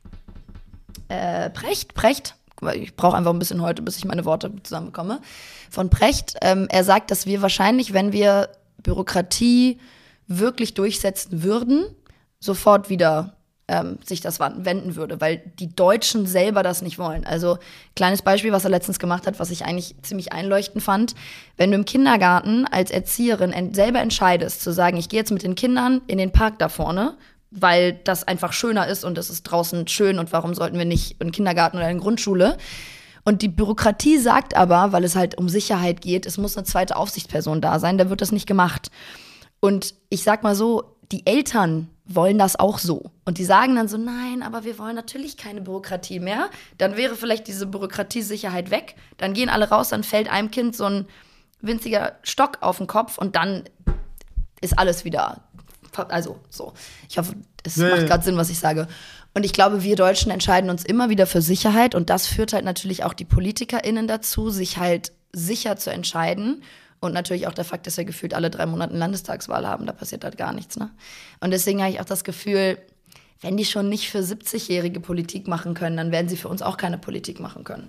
[SPEAKER 4] äh, Precht, Precht, ich brauche einfach ein bisschen heute, bis ich meine Worte zusammenbekomme, von Precht. Ähm, er sagt, dass wir wahrscheinlich, wenn wir Bürokratie wirklich durchsetzen würden, sofort wieder ähm, sich das wenden würde, weil die Deutschen selber das nicht wollen. Also kleines Beispiel, was er letztens gemacht hat, was ich eigentlich ziemlich einleuchtend fand. Wenn du im Kindergarten als Erzieherin ent- selber entscheidest, zu sagen, ich gehe jetzt mit den Kindern in den Park da vorne, weil das einfach schöner ist und es ist draußen schön und warum sollten wir nicht in den Kindergarten oder in die Grundschule? Und die Bürokratie sagt aber, weil es halt um Sicherheit geht, es muss eine zweite Aufsichtsperson da sein, da wird das nicht gemacht. Und ich sag mal so, die Eltern wollen das auch so. Und die sagen dann so, nein, aber wir wollen natürlich keine Bürokratie mehr. Dann wäre vielleicht diese Bürokratiesicherheit weg. Dann gehen alle raus, dann fällt einem Kind so ein winziger Stock auf den Kopf und dann ist alles wieder, also so. Ich hoffe, es
[SPEAKER 3] ja,
[SPEAKER 4] macht
[SPEAKER 3] ja.
[SPEAKER 4] gerade Sinn, was ich sage. Und ich glaube, wir Deutschen entscheiden uns immer wieder für Sicherheit und das führt halt natürlich auch die PolitikerInnen dazu, sich halt sicher zu entscheiden. Und natürlich auch der Fakt, dass wir gefühlt alle drei Monate eine Landestagswahl haben, da passiert halt gar nichts, ne? Und deswegen habe ich auch das Gefühl, wenn die schon nicht für siebzigjährige Politik machen können, dann werden sie für uns auch keine Politik machen können.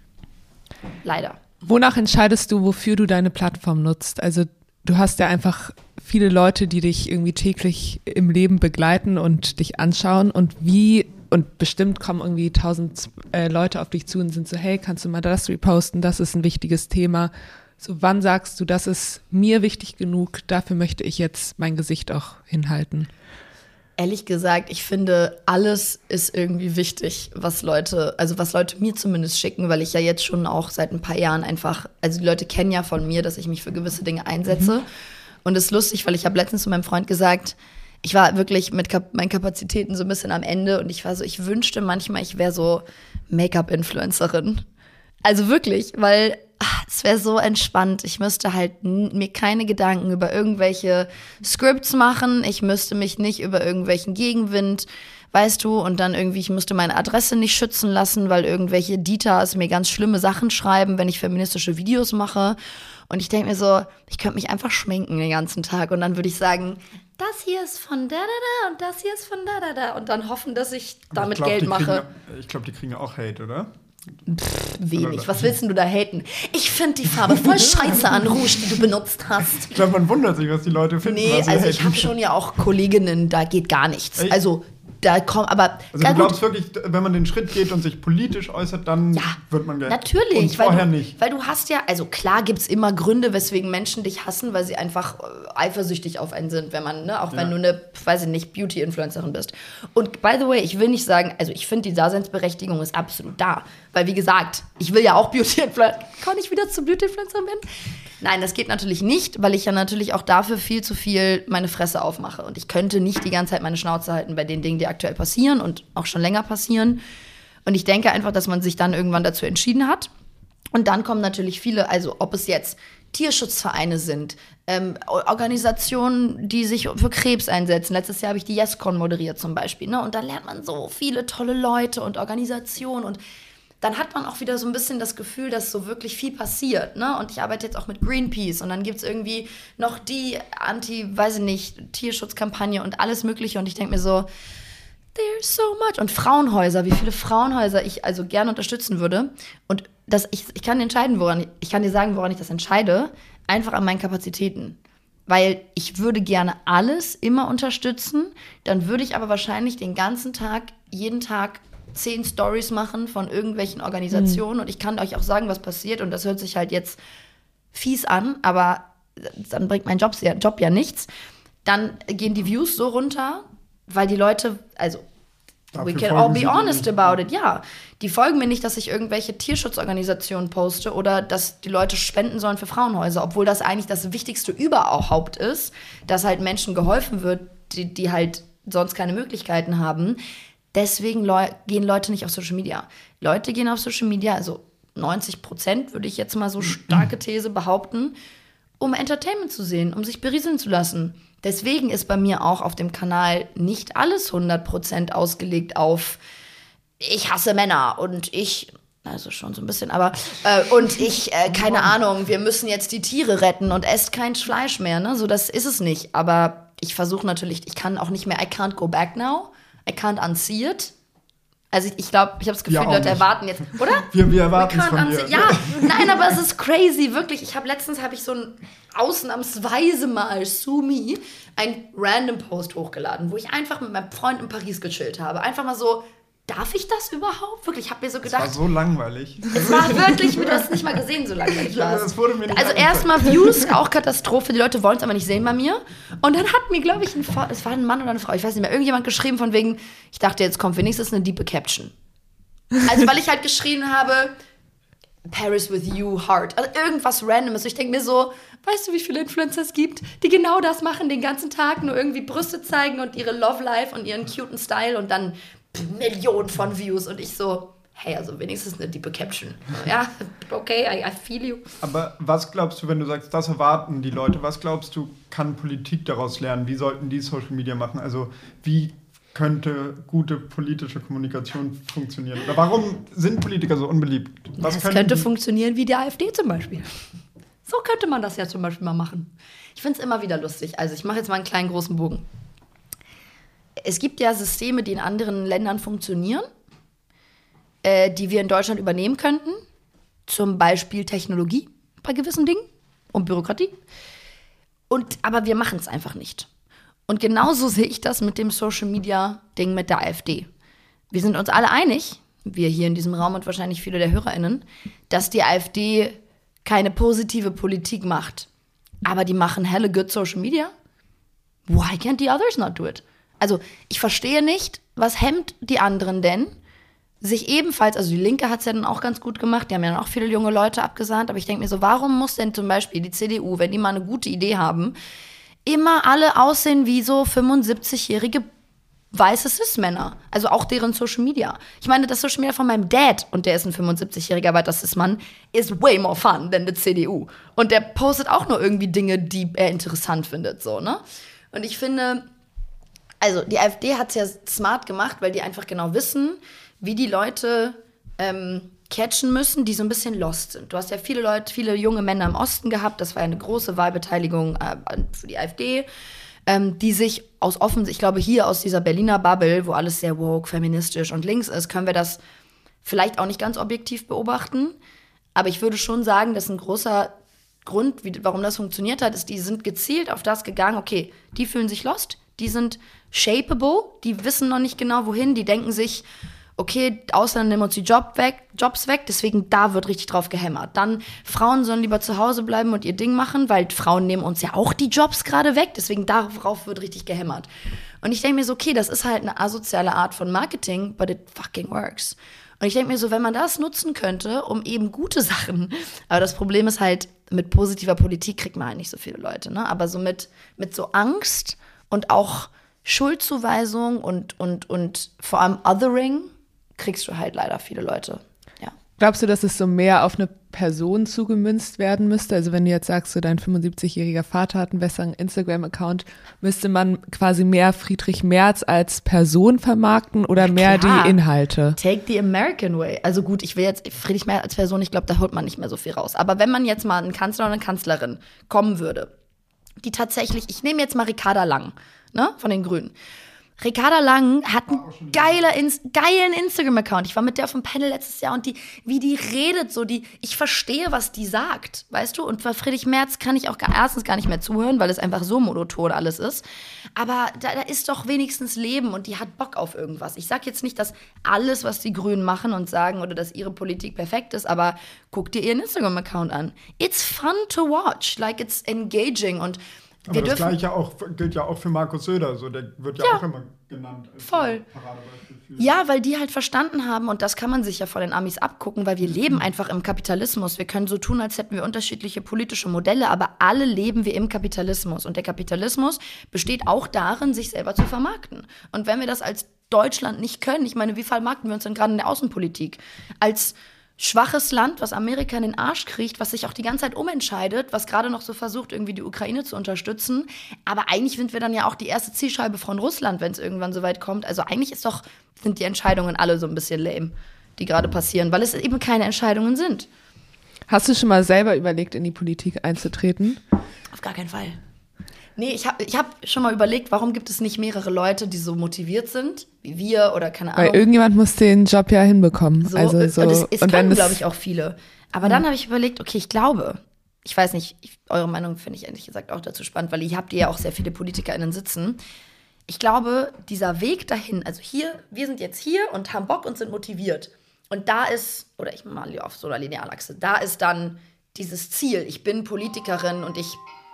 [SPEAKER 4] Leider.
[SPEAKER 5] Wonach entscheidest du, wofür du deine Plattform nutzt? Also du hast ja einfach viele Leute, die dich irgendwie täglich im Leben begleiten und dich anschauen und wie, und bestimmt kommen irgendwie tausend äh, Leute auf dich zu und sind so, hey, kannst du mal das reposten, das ist ein wichtiges Thema. So, wann sagst du, das ist mir wichtig genug, dafür möchte ich jetzt mein Gesicht auch hinhalten?
[SPEAKER 4] Ehrlich gesagt, ich finde, alles ist irgendwie wichtig, was Leute, also was Leute mir zumindest schicken, weil ich ja jetzt schon auch seit ein paar Jahren einfach, also die Leute kennen ja von mir, dass ich mich für gewisse Dinge einsetze. Mhm. Und es ist lustig, weil ich habe letztens zu meinem Freund gesagt, ich war wirklich mit Kap- meinen Kapazitäten so ein bisschen am Ende und ich war so, ich wünschte manchmal, ich wäre so Make-up-Influencerin. Also wirklich, weil ach, es wäre so entspannt. Ich müsste halt n- mir keine Gedanken über irgendwelche Scripts machen. Ich müsste mich nicht über irgendwelchen Gegenwind, weißt du, und dann irgendwie, ich müsste meine Adresse nicht schützen lassen, weil irgendwelche Ditas mir ganz schlimme Sachen schreiben, wenn ich feministische Videos mache. Und ich denke mir so, ich könnte mich einfach schminken den ganzen Tag und dann würde ich sagen, das hier ist von da da da und das hier ist von da da da und dann hoffen, dass ich damit
[SPEAKER 3] ich glaub,
[SPEAKER 4] Geld mache.
[SPEAKER 3] Kriegen, ich glaube, die kriegen auch Hate, oder?
[SPEAKER 4] Pff, wenig. Was willst denn du da haten? Ich finde die Farbe voll scheiße an Rouge, die du benutzt hast.
[SPEAKER 3] Ich glaube, man wundert sich, was die Leute finden.
[SPEAKER 4] Nee,
[SPEAKER 3] was sie
[SPEAKER 4] also ich
[SPEAKER 3] haten.
[SPEAKER 4] habe schon ja auch Kolleginnen, da geht gar nichts.
[SPEAKER 3] Echt?
[SPEAKER 4] Also da kommt, aber
[SPEAKER 3] Also du glaubst wirklich, wenn man den Schritt geht und sich politisch äußert, dann
[SPEAKER 4] ja,
[SPEAKER 3] wird man gehasst.
[SPEAKER 4] natürlich,
[SPEAKER 3] Und vorher
[SPEAKER 4] weil du,
[SPEAKER 3] nicht.
[SPEAKER 4] Weil du hast ja, also klar gibt's immer Gründe, weswegen Menschen dich hassen, weil sie einfach äh, eifersüchtig auf einen sind, wenn man, ne, auch
[SPEAKER 3] Ja.
[SPEAKER 4] wenn du eine, weiß ich nicht, Beauty-Influencerin bist. Und by the way, ich will nicht sagen, also ich finde, die Daseinsberechtigung ist absolut da. Weil wie gesagt, ich will ja auch Beauty-Influencerin, kann ich wieder zu Beauty-Influencerin bin? Nein, das geht natürlich nicht, weil ich ja natürlich auch dafür viel zu viel meine Fresse aufmache. Und ich könnte nicht die ganze Zeit meine Schnauze halten bei den Dingen, die aktuell passieren und auch schon länger passieren. Und ich denke einfach, dass man sich dann irgendwann dazu entschieden hat. Und dann kommen natürlich viele, also ob es jetzt Tierschutzvereine sind, ähm, Organisationen, die sich für Krebs einsetzen. Letztes Jahr habe ich die YesCon moderiert zum Beispiel. Ne? Und dann lernt man so viele tolle Leute und Organisationen und dann hat man auch wieder so ein bisschen das Gefühl, dass so wirklich viel passiert, ne? Und ich arbeite jetzt auch mit Greenpeace und dann gibt's irgendwie noch die Anti, weiß ich nicht, Tierschutzkampagne und alles Mögliche und ich denke mir so, there's so much. Und Frauenhäuser, wie viele Frauenhäuser ich also gerne unterstützen würde. Und das, ich, ich kann entscheiden, woran, ich kann dir sagen, woran ich das entscheide, einfach an meinen Kapazitäten. weil ich würde gerne alles immer unterstützen, dann würde ich aber wahrscheinlich den ganzen Tag, jeden Tag zehn Stories machen von irgendwelchen Organisationen mhm. und ich kann euch auch sagen, was passiert und das hört sich halt jetzt fies an, aber dann bringt mein Job ja, Job ja nichts. Dann gehen die Views so runter, weil die Leute, also we can all be honest about it, ja. Die folgen mir nicht, dass ich irgendwelche Tierschutzorganisationen poste oder dass die Leute spenden sollen für Frauenhäuser, obwohl das eigentlich das Wichtigste überhaupt ist, dass halt Menschen geholfen wird, die, die halt sonst keine Möglichkeiten haben. Deswegen leu- gehen Leute nicht auf Social Media. Leute gehen auf Social Media, also neunzig Prozent würde ich jetzt mal so starke These behaupten, um Entertainment zu sehen, um sich berieseln zu lassen. Deswegen ist bei mir auch auf dem Kanal nicht alles hundert Prozent ausgelegt auf ich hasse Männer und ich, also schon so ein bisschen, aber äh, und ich, äh, keine Ahnung, wir müssen jetzt die Tiere retten und esst kein Fleisch mehr, ne? So, das ist es nicht. Aber ich versuche natürlich, ich kann auch nicht mehr, I can't go back now, I can't unsee it. Also ich glaube, ich habe das Gefühl,
[SPEAKER 3] Ja,
[SPEAKER 4] die Leute
[SPEAKER 3] nicht.
[SPEAKER 4] erwarten jetzt, oder?
[SPEAKER 3] Wir, wir erwarten es
[SPEAKER 4] We can't
[SPEAKER 3] von
[SPEAKER 4] unsee-
[SPEAKER 3] dir.
[SPEAKER 4] Ja, nein, aber es ist crazy, wirklich. Ich habe letztens, habe ich so ein ausnahmsweise mal, Sue me, ein random Post hochgeladen, wo ich einfach mit meinem Freund in Paris gechillt habe. Einfach mal so, darf ich das überhaupt? Wirklich, ich habe mir so
[SPEAKER 3] Das war
[SPEAKER 4] gedacht,
[SPEAKER 3] so langweilig.
[SPEAKER 4] es war wirklich, du hast es nicht mal gesehen, so langweilig
[SPEAKER 3] Ja,
[SPEAKER 4] war
[SPEAKER 3] das
[SPEAKER 4] es.
[SPEAKER 3] wurde mir nicht
[SPEAKER 4] Also
[SPEAKER 3] angezeigt.
[SPEAKER 4] erstmal Views, auch Katastrophe, die Leute wollen es aber nicht sehen bei mir. Und dann hat mir, glaube ich, ein, Fa- es war ein Mann oder eine Frau, ich weiß nicht mehr, irgendjemand geschrieben von wegen, ich dachte, jetzt kommt wenigstens eine diepe Caption. Also weil ich halt geschrien habe, Paris with you, heart. Also irgendwas Randomes. Ich denke mir so, weißt du, wie viele Influencer es gibt, die genau das machen den ganzen Tag, nur irgendwie Brüste zeigen und ihre Love Life und ihren cuten Style und dann Millionen von Views. Und ich so, hey, also wenigstens eine diepe Caption. Ja, okay, I, I feel you.
[SPEAKER 3] Aber was glaubst du, wenn du sagst, das erwarten die Leute, was glaubst du, kann Politik daraus lernen? Wie sollten die Social Media machen? Also wie könnte gute politische Kommunikation funktionieren? Oder warum sind Politiker so unbeliebt? Was
[SPEAKER 4] Das
[SPEAKER 3] können
[SPEAKER 4] könnte
[SPEAKER 3] die-
[SPEAKER 4] funktionieren wie die AfD zum Beispiel. So könnte man das ja zum Beispiel mal machen. Ich finde es immer wieder lustig. Also ich mache jetzt mal einen kleinen großen Bogen. Es gibt ja Systeme, die in anderen Ländern funktionieren, äh, die wir in Deutschland übernehmen könnten. Zum Beispiel Technologie bei gewissen Dingen und Bürokratie. Und, aber wir machen es einfach nicht. Und genauso sehe ich das mit dem Social-Media-Ding mit der AfD. Wir sind uns alle einig, wir hier in diesem Raum und wahrscheinlich viele der HörerInnen, dass die AfD keine positive Politik macht. Aber die machen helle good Social Media. Why can't the others not do it? Also ich verstehe nicht, was hemmt die anderen denn, sich ebenfalls, also die Linke hat es ja dann auch ganz gut gemacht, die haben ja dann auch viele junge Leute abgesahnt, aber ich denke mir so, warum muss denn zum Beispiel die C D U, wenn die mal eine gute Idee haben, immer alle aussehen wie so fünfundsiebzigjährige weiße Cis-Männer. Also auch deren Social Media. Ich meine, das Social Media von meinem Dad, und der ist ein fünfundsiebzigjähriger weiter Cis-Mann, ist way more fun than the C D U. Und der postet auch nur irgendwie Dinge, die er interessant findet, so, ne? Und ich finde, also die AfD hat es ja smart gemacht, weil die einfach genau wissen, wie die Leute ähm, catchen müssen, die so ein bisschen lost sind. Du hast ja viele Leute, viele junge Männer im Osten gehabt, das war ja eine große Wahlbeteiligung äh, für die AfD, ähm, die sich aus offen, ich glaube hier aus dieser Berliner Bubble, wo alles sehr woke, feministisch und links ist, können wir das vielleicht auch nicht ganz objektiv beobachten, aber ich würde schon sagen, dass ein großer Grund, wie, warum das funktioniert hat, ist, die sind gezielt auf das gegangen, okay, die fühlen sich lost, die sind shapeable, die wissen noch nicht genau wohin, die denken sich, okay, Ausländer nehmen uns die Job weg, Jobs weg, deswegen da wird richtig drauf gehämmert. Dann, Frauen sollen lieber zu Hause bleiben und ihr Ding machen, weil Frauen nehmen uns ja auch die Jobs gerade weg, deswegen darauf wird richtig gehämmert. Und ich denke mir so, okay, das ist halt eine asoziale Art von Marketing, but it fucking works. Und ich denke mir so, wenn man das nutzen könnte, um eben gute Sachen, aber das Problem ist halt, mit positiver Politik kriegt man halt nicht so viele Leute, ne? Aber so mit, mit so Angst und auch Schuldzuweisung und, und, und vor allem Othering kriegst du halt leider viele Leute, ja.
[SPEAKER 5] Glaubst du, dass es so mehr auf eine Person zugemünzt werden müsste? Also wenn du jetzt sagst, so dein fünfundsiebzigjähriger Vater hat einen besseren Instagram-Account, müsste man quasi mehr Friedrich Merz als Person vermarkten oder mehr
[SPEAKER 4] Klar.
[SPEAKER 5] die Inhalte?
[SPEAKER 4] Take the American way. Also gut, ich will jetzt Friedrich Merz als Person, ich glaube, da holt man nicht mehr so viel raus. Aber wenn man jetzt mal einen Kanzler oder eine Kanzlerin kommen würde, die tatsächlich, ich nehme jetzt mal Ricarda Lang, ne, von den Grünen, Ricarda Lang hat einen geiler Ins- geilen Instagram-Account. Ich war mit der auf dem Panel letztes Jahr und die, wie die redet, so die, ich verstehe, was die sagt, weißt du? Und bei Friedrich Merz kann ich auch gar, erstens gar nicht mehr zuhören, weil es einfach so monoton alles ist. Aber da, da ist doch wenigstens Leben und die hat Bock auf irgendwas. Ich sag jetzt nicht, dass alles, was die Grünen machen und sagen oder dass ihre Politik perfekt ist, aber guck dir ihren Instagram-Account an. It's fun to watch, like it's engaging und
[SPEAKER 3] aber
[SPEAKER 4] wir
[SPEAKER 3] das
[SPEAKER 4] dürfen,
[SPEAKER 3] Gleiche auch, gilt ja auch für Markus Söder, so, der wird ja,
[SPEAKER 4] Ja.
[SPEAKER 3] auch immer genannt. Als
[SPEAKER 4] Voll.
[SPEAKER 3] Paradebeispiel für-
[SPEAKER 4] Ja, weil die halt verstanden haben, und das kann man sich ja von den Amis abgucken, weil wir leben einfach im Kapitalismus. Wir können so tun, als hätten wir unterschiedliche politische Modelle, aber alle leben wir im Kapitalismus. Und der Kapitalismus besteht auch darin, sich selber zu vermarkten. Und wenn wir das als Deutschland nicht können, ich meine, wie vermarkten wir uns denn gerade in der Außenpolitik? Als schwaches Land, was Amerika in den Arsch kriegt, was sich auch die ganze Zeit umentscheidet, was gerade noch so versucht, irgendwie die Ukraine zu unterstützen. Aber eigentlich sind wir dann ja auch die erste Zielscheibe von Russland, wenn es irgendwann so weit kommt. Also eigentlich ist doch, sind die Entscheidungen alle so ein bisschen lame, die gerade passieren, weil es eben keine Entscheidungen sind.
[SPEAKER 5] Hast du schon mal selber überlegt, in die Politik einzutreten?
[SPEAKER 4] Auf gar keinen Fall. Nee, ich habe ich hab schon mal überlegt, warum gibt es nicht mehrere Leute, die so motiviert sind, wie wir oder keine Ahnung.
[SPEAKER 5] Weil irgendjemand muss den Job ja hinbekommen.
[SPEAKER 4] So,
[SPEAKER 5] also so,
[SPEAKER 4] und es, es
[SPEAKER 5] und
[SPEAKER 4] können,
[SPEAKER 5] dann
[SPEAKER 4] glaube
[SPEAKER 5] ist,
[SPEAKER 4] ich, auch viele. Aber dann habe ich überlegt, okay, ich glaube, ich weiß nicht, ich, eure Meinung finde ich ehrlich gesagt auch dazu spannend, weil ihr habt ja auch sehr viele PolitikerInnen sitzen. Ich glaube, dieser Weg dahin, also hier, wir sind jetzt hier und haben Bock und sind motiviert. Und da ist, oder ich mal auf so einer Linealachse, da ist dann dieses Ziel, ich bin Politikerin und ich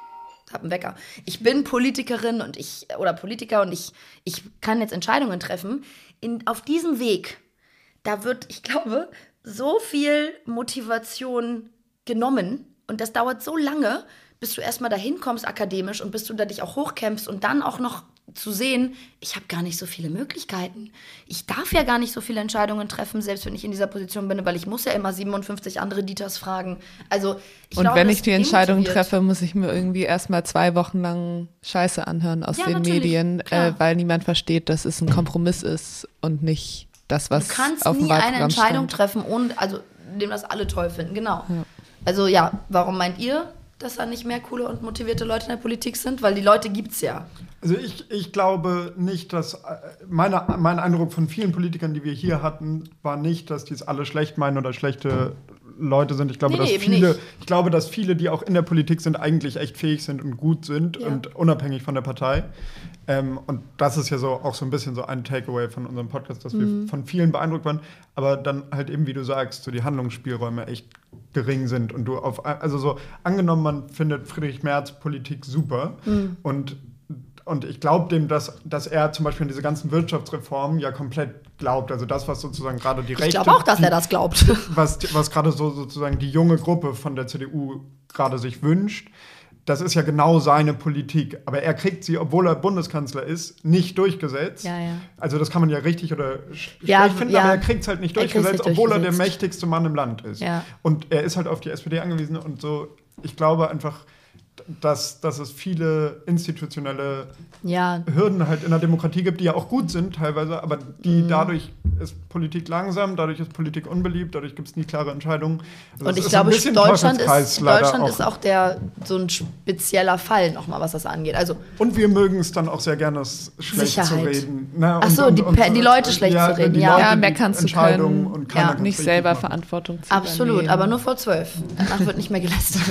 [SPEAKER 4] hab einen Wecker. Ich bin Politikerin und ich, oder Politiker und ich, ich kann jetzt Entscheidungen treffen. In, auf diesem Weg, da wird, ich glaube, so viel Motivation genommen und das dauert so lange, bis du erstmal dahin kommst akademisch und bis du da dich auch hochkämpfst und dann auch noch zu sehen, ich habe gar nicht so viele Möglichkeiten. Ich darf ja gar nicht so viele Entscheidungen treffen, selbst wenn ich in dieser Position bin, weil ich muss ja immer siebenundfünfzig andere Dieters fragen. Also ich
[SPEAKER 5] und
[SPEAKER 4] glaube,
[SPEAKER 5] wenn
[SPEAKER 4] das
[SPEAKER 5] ich die Entscheidung
[SPEAKER 4] demotiviert.
[SPEAKER 5] treffe, muss ich mir irgendwie erstmal zwei Wochen lang Scheiße anhören aus
[SPEAKER 4] Ja,
[SPEAKER 5] den
[SPEAKER 4] natürlich,
[SPEAKER 5] Medien,
[SPEAKER 4] klar.
[SPEAKER 5] äh, weil niemand versteht, dass es ein Kompromiss ist und nicht das, was
[SPEAKER 4] Du kannst
[SPEAKER 5] auf dem
[SPEAKER 4] nie eine
[SPEAKER 5] Wahlprogramm
[SPEAKER 4] Entscheidung
[SPEAKER 5] stand.
[SPEAKER 4] treffen, ohne, also dem das alle toll finden, genau. Ja. Also ja, warum meint ihr, dass da nicht mehr coole und motivierte Leute in der Politik sind? Weil die Leute gibt's ja.
[SPEAKER 3] Also ich, ich glaube nicht, dass, äh, meine, mein Eindruck von vielen Politikern, die wir hier hatten, war nicht, dass die es alle schlecht meinen oder schlechte Leute sind. Ich glaube,
[SPEAKER 4] Nee, nee,
[SPEAKER 3] dass
[SPEAKER 4] eben
[SPEAKER 3] viele,
[SPEAKER 4] nicht.
[SPEAKER 3] ich glaube, dass viele, die auch in der Politik sind, eigentlich echt fähig sind und gut sind
[SPEAKER 4] Ja.
[SPEAKER 3] und unabhängig von der Partei. Ähm, und das ist ja so auch so ein bisschen so ein Takeaway von unserem Podcast, dass
[SPEAKER 4] Mhm.
[SPEAKER 3] wir von vielen beeindruckt waren, aber dann halt eben, wie du sagst, so die Handlungsspielräume echt gering sind und du auf, also so angenommen, man findet Friedrich Merz Politik super
[SPEAKER 4] Mhm.
[SPEAKER 3] und Und ich glaube dem, dass, dass er zum Beispiel an diese ganzen Wirtschaftsreformen ja komplett glaubt. Also das, was sozusagen gerade die Rechte...
[SPEAKER 4] Ich glaube auch, dass
[SPEAKER 3] die,
[SPEAKER 4] er das glaubt.
[SPEAKER 3] Was, was gerade so sozusagen die junge Gruppe von der C D U gerade sich wünscht, das ist ja genau seine Politik. Aber er kriegt sie, obwohl er Bundeskanzler ist, nicht durchgesetzt.
[SPEAKER 4] Ja, ja.
[SPEAKER 3] Also das kann man ja richtig oder sch
[SPEAKER 4] Ja,
[SPEAKER 3] schlecht finden,
[SPEAKER 4] ja.
[SPEAKER 3] aber er kriegt es halt nicht
[SPEAKER 4] Er kriegt's
[SPEAKER 3] durchgesetzt,
[SPEAKER 4] nicht
[SPEAKER 3] obwohl er der
[SPEAKER 4] durchgesetzt.
[SPEAKER 3] mächtigste Mann im Land ist.
[SPEAKER 4] Ja.
[SPEAKER 3] Und er ist halt auf die S P D angewiesen und so. Ich glaube einfach, dass, dass es viele institutionelle
[SPEAKER 4] Ja,
[SPEAKER 3] Hürden halt in der Demokratie gibt, die ja auch gut sind teilweise, aber die dadurch ist Politik langsam, dadurch ist Politik unbeliebt, dadurch gibt es nie klare Entscheidungen. Also
[SPEAKER 4] und
[SPEAKER 3] es
[SPEAKER 4] ich
[SPEAKER 3] ist so ein
[SPEAKER 4] glaube,
[SPEAKER 3] bisschen
[SPEAKER 4] Deutschland,
[SPEAKER 3] Teufelskreis
[SPEAKER 4] ist,
[SPEAKER 3] leider
[SPEAKER 4] Deutschland ist auch der, so ein spezieller Fall nochmal, was das angeht. Also
[SPEAKER 3] Und wir mögen es dann auch sehr gerne, es schlecht
[SPEAKER 4] Sicherheit.
[SPEAKER 3] zu reden. Ne?
[SPEAKER 4] Ach so, die Pe- die Leute schlecht zu reden,
[SPEAKER 3] die
[SPEAKER 4] ja.
[SPEAKER 3] Leute,
[SPEAKER 5] Ja,
[SPEAKER 3] die
[SPEAKER 5] meckern zu
[SPEAKER 3] Entscheidungen
[SPEAKER 5] können,
[SPEAKER 3] und keiner
[SPEAKER 4] ja,
[SPEAKER 3] kann's
[SPEAKER 5] nicht
[SPEAKER 3] richtig
[SPEAKER 5] selber
[SPEAKER 3] machen.
[SPEAKER 5] Verantwortung zu
[SPEAKER 4] absolut,
[SPEAKER 5] übernehmen.
[SPEAKER 4] aber nur vor zwölf. Danach wird nicht mehr gelästert.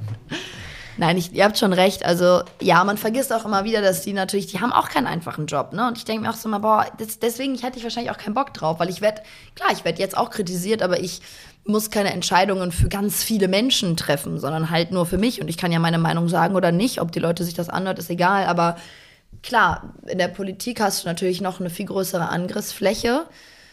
[SPEAKER 4] Nein, ich, ihr habt schon recht. Also ja, man vergisst auch immer wieder, dass die natürlich, die haben auch keinen einfachen Job, ne? Und ich denke mir auch so mal, boah, das, deswegen hätte ich wahrscheinlich auch keinen Bock drauf, weil ich werde, klar, ich werde jetzt auch kritisiert, aber ich muss keine Entscheidungen für ganz viele Menschen treffen, sondern halt nur für mich. Und ich kann ja meine Meinung sagen oder nicht. Ob die Leute sich das anhört, ist egal. Aber klar, in der Politik hast du natürlich noch eine viel größere Angriffsfläche.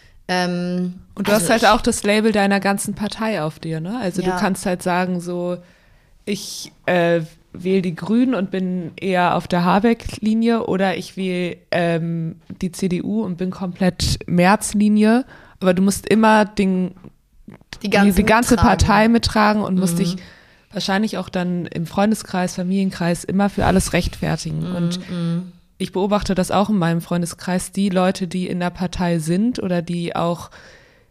[SPEAKER 4] Ähm,
[SPEAKER 5] Und du
[SPEAKER 4] also
[SPEAKER 5] hast halt
[SPEAKER 4] ich-
[SPEAKER 5] auch das Label deiner ganzen Partei auf dir, ne? Also
[SPEAKER 4] Ja.
[SPEAKER 5] du kannst halt sagen so, ich äh, wähle die Grünen und bin eher auf der Habeck-Linie oder ich wähle ähm, die C D U und bin komplett Merz-Linie. Aber du musst immer den,
[SPEAKER 4] die ganze,
[SPEAKER 5] die ganze
[SPEAKER 4] mittragen.
[SPEAKER 5] Partei mittragen und musst
[SPEAKER 4] Mhm.
[SPEAKER 5] dich wahrscheinlich auch dann im Freundeskreis, Familienkreis immer für alles rechtfertigen.
[SPEAKER 4] Mhm.
[SPEAKER 5] Und ich beobachte das auch in meinem Freundeskreis, die Leute, die in der Partei sind oder die auch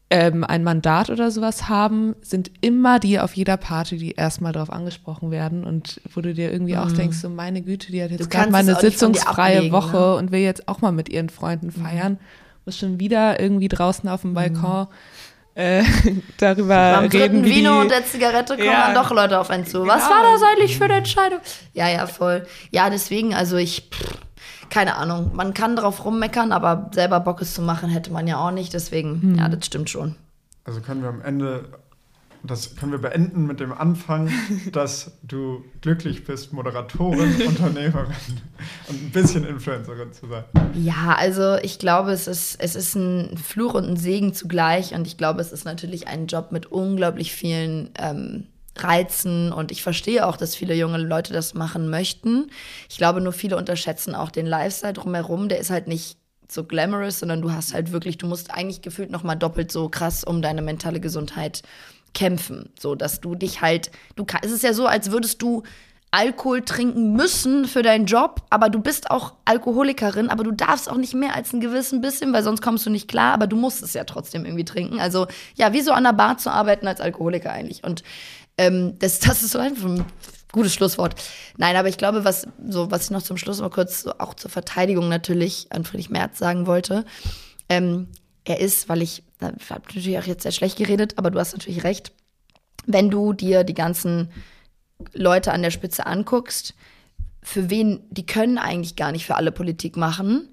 [SPEAKER 5] ähm, ein Mandat oder sowas haben, sind immer die auf jeder Party, die erstmal drauf angesprochen werden und wo du dir irgendwie mhm. auch denkst, so meine Güte, die hat jetzt gerade mal eine sitzungsfreie ablegen, Woche ne? und will jetzt auch mal mit ihren Freunden feiern, mhm. muss schon wieder irgendwie draußen auf dem Balkon mhm. äh, darüber Am reden, wie
[SPEAKER 4] Vino
[SPEAKER 5] die,
[SPEAKER 4] und der Zigarette kommen
[SPEAKER 5] ja,
[SPEAKER 4] dann doch Leute auf einen zu. Genau. Was war das eigentlich für eine Entscheidung? Ja, ja, voll. Ja, deswegen, also ich... Pff, keine Ahnung, man kann drauf rummeckern, aber selber Bock es zu machen, hätte man ja auch nicht. Deswegen, hm. ja, das stimmt schon.
[SPEAKER 3] Also können wir am Ende, das können wir beenden mit dem Anfang, dass du glücklich bist, Moderatorin, Unternehmerin und ein bisschen Influencerin zu sein.
[SPEAKER 4] Ja, also ich glaube, es ist, es ist ein Fluch und ein Segen zugleich. Und ich glaube, es ist natürlich ein Job mit unglaublich vielen ähm, Reizen und ich verstehe auch, dass viele junge Leute das machen möchten. Ich glaube, nur viele unterschätzen auch den Lifestyle drumherum. Der ist halt nicht so glamorous, sondern du hast halt wirklich, du musst eigentlich gefühlt noch mal doppelt so krass um deine mentale Gesundheit kämpfen, so dass du dich halt, du kann, es ist ja so, als würdest du Alkohol trinken müssen für deinen Job, aber du bist auch Alkoholikerin, aber du darfst auch nicht mehr als ein gewissen bisschen, weil sonst kommst du nicht klar, aber du musst es ja trotzdem irgendwie trinken. Also ja, wie so an der Bar zu arbeiten als Alkoholiker eigentlich. Und ähm, das, das ist so einfach ein gutes Schlusswort. Nein, aber ich glaube, was, so, was ich noch zum Schluss mal kurz so auch zur Verteidigung natürlich an Friedrich Merz sagen wollte, ähm, er ist, weil ich, ich habe natürlich auch jetzt sehr schlecht geredet, aber du hast natürlich recht, wenn du dir die ganzen Leute an der Spitze anguckst, für wen, die können eigentlich gar nicht für alle Politik machen,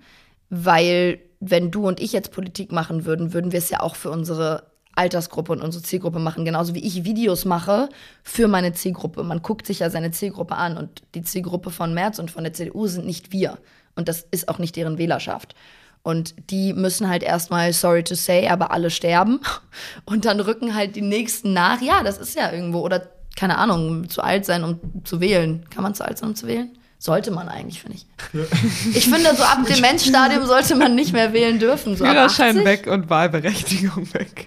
[SPEAKER 4] weil wenn du und ich jetzt Politik machen würden, würden wir es ja auch für unsere Altersgruppe und unsere Zielgruppe machen, genauso wie ich Videos mache für meine Zielgruppe. Man guckt sich ja seine Zielgruppe an und die Zielgruppe von Merz und von der C D U sind nicht wir und das ist auch nicht deren Wählerschaft. Und die müssen halt erstmal, sorry to say, aber alle sterben und dann rücken halt die Nächsten nach. Ja, das ist ja irgendwo, oder keine Ahnung, zu alt sein, um zu wählen. Kann man zu alt sein, um zu wählen? Sollte man eigentlich, finde ich. Ja. Ich finde, so ab Demenzstadium sollte man nicht mehr wählen dürfen. So
[SPEAKER 5] Führerschein weg und Wahlberechtigung weg.